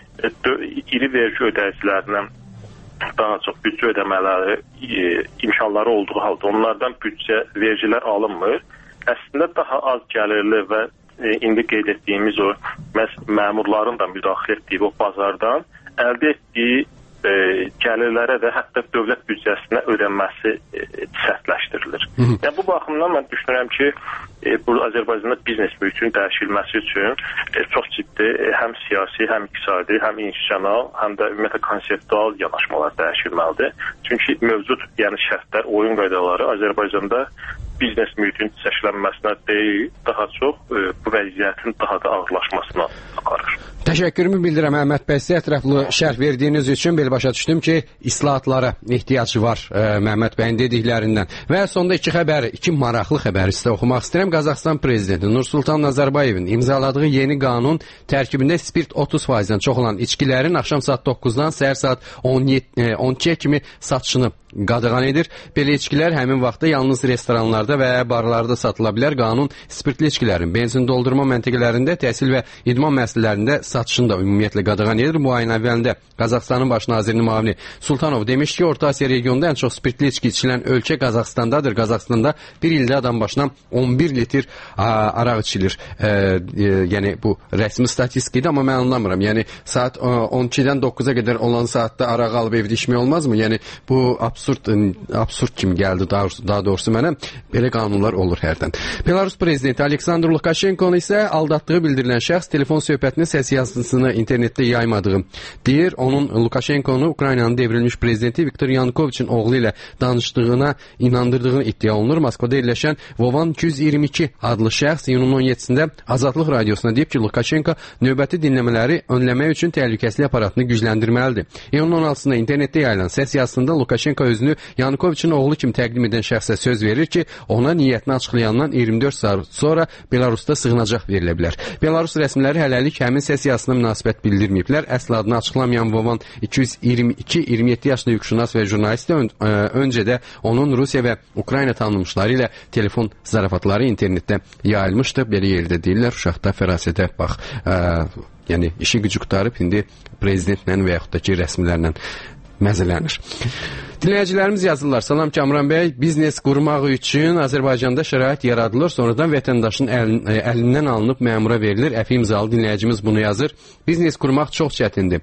iri vergi ödəyicilərindən daha çox büdcə ödəmələri e, imkanları olduğu halda onlardan büdcə vergilər alınmır. Əslində daha az gəlirli və e, indi qeyd etdiyimiz o məmurların da müdaxilə etdiyi o bazardan əldə etdiyi e, gəlirlərə də hətta dövlət büdcəsinə ödənməsi e, sərtləşdirilir. Yəni bu baxımdan mən düşünürəm ki, e, burada Azərbaycanda biznes mühitinin dəyişilməsi üçün e, çox ciddi e, həm siyasi, həm iqtisadi, həm institusional, həm də ümumiyyətlə konseptual yanaşmalar dəyişilməlidir. Çünki mövcud yəni şərtlər, oyun qaydaları Azərbaycanda biznes mühitinin çəşlənməsinə deyil, daha çox e, bu vəziyyətin daha da ağırlaşmasına aparır. Təşəkkürümü bildirəm Əhməd bəy, sizə ətraflı şərh verdiyiniz üçün belə başa düşdüm ki, islahatlara ehtiyacı var e, Məhəmməd bəyin dediklərindən. Və sonda iki xəbər, iki maraqlı xəbəri sizə oxumaq istəyirəm. Qazaxıstan prezidenti Nursultan Nazarbayevin imzaladığı yeni qanun tərkibində spirt otuz faizdən çox olan içkilərin axşam saat doqquzdan səhər saat on ikiyə kimi satışını qadağan edir. Belə içkilər həmin vaxtda yalnız restoranlarda və barlarda satıla bilər. Qanun spirtli içkilərin benzin doldurma məntəqələrində, təhsil və idman müəssisələrində satışını da ümumiyyətlə qadağan edir. Bu ayın əvvəlində Qazaxıstanın baş nazirinin müavini Sultanov demiş ki, Orta Asiya regionunda ən çox spirtli içki içilən ölkə Qazaxıstandadır. Qazaxıstanda bir ildə adam başına on bir litr araq içilir. E, e, yəni bu rəsmi statistikadır, amma mən anlamıram. Yəni saat on ikidən doqquza qədər olan saatda araq alıb evdə içmək olmazmı? Yəni bu absurd absurd kimi gəldi daha, daha doğrusu mənə. Belə qanunlar olur hərdən. Belarus prezidenti Aleksandr Lukashenko'nun isə aldatdığı bildirilən şəxs telefon söhbətinin səs yazısını internetdə yaymadığı deyir. Onun Lukashenko'nu Ukraynanın devrilmiş prezidenti Viktor Yanukovich'in oğlu ilə danışdığına inandırdığını iddia olunur. Moskvada yerləşən Vovan iki yüz iyirmi iki adlı şəxs iyunun on yeddisində Azadlıq radiosuna deyib ki, Lukashenko növbəti dinləmələri önləmək üçün təhlükəsizlik aparatını gücləndirməlidir. iyunun on altısında internetdə yayılan səs yazısında Lukashenko özünü Yanukovich'in oğlu kimi təqdim edən şəxsə söz verir ki, ona niyyətini açıqlayandan iyirmi dörd saat sonra Belarusda sığınacaq verilə bilər. Belarus rəsmiləri hələlik həmin səs yazısına münasibət bildirməyiblər. Əsl adını açıqlamayan Vovan iki yüz iyirmi iki iyirmi yeddi yaşlı hüquqşünas və jurnalist ön, ə, öncə də onun Rusiya və Ukrayna tanınmışları ilə telefon zarafatları internetdə yayılmışdı. Belə yerdə deyirlər, uşaqda fərasətə bax. Ə, yəni işi gücü qutarıb indi prezidentlə və yaxud da ki rəsmilərlə məzələnir. Dinləyicilərimiz yazırlar. Salam Kamran bəy, biznes qurmaq üçün Azərbaycanda şərait yaradılır, sonradan vətəndaşın əlin, əlindən alınıb məmura verilir. Əfi imzalı dinləyicimiz bunu yazır. Biznes qurmaq çox çətindir.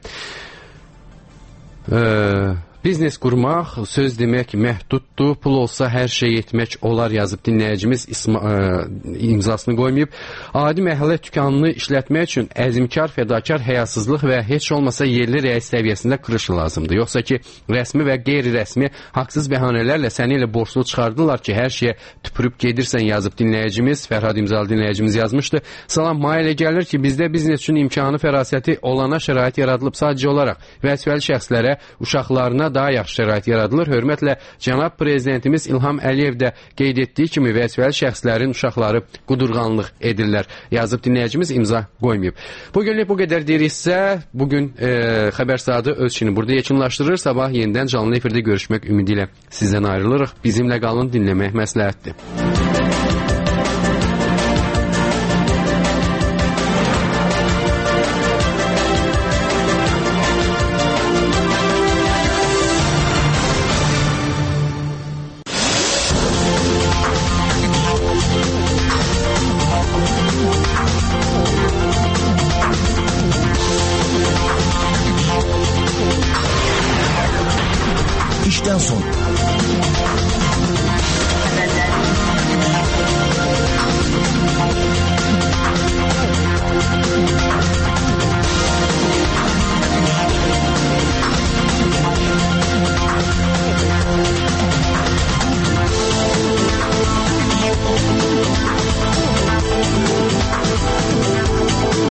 Eee... Biznes qurmaq, söz demək məhduddur, pul olsa hər şey etmək olar yazıb dinləyicimiz isma, ə, imzasını qoymayıb. Adi məhəllə dükanını işlətmək üçün əzmkar, fədakar, həyasızlıq və heç olmasa yerli rəis səviyyəsində qırışı lazımdır. Yoxsa ki, rəsmi və qeyri-rəsmi haqsız bəhanələrlə səni elə borclu çıxardılar ki, hər şeyə tüpürüb gedirsən yazıb dinləyicimiz, Fərhad imzalı dinləyicimiz yazmışdı. Salam, mənə elə gəlir ki, bizdə biznes üçün imkanı, fərasəti olana şərait yaradılıb sadəcə olaraq vəzifəli şəxslərə, uşaqlarına daha yaxşı şərait yaradılır. Hörmətlə, cənab prezidentimiz İlham Əliyev də qeyd etdiyi kimi vəzifəli şəxslərin uşaqları qudurğanlıq edirlər. Yazıb dinləyicimiz imza qoymayıb. Bugünlük bu qədər deyiriksə, bugün e, xəbər saatı öz işini burada yekunlaşdırır. Sabah yenidən canlı efirdə görüşmək ümidi ilə sizdən ayrılırıq. Bizimlə qalın, dinləmək məsləhətdir.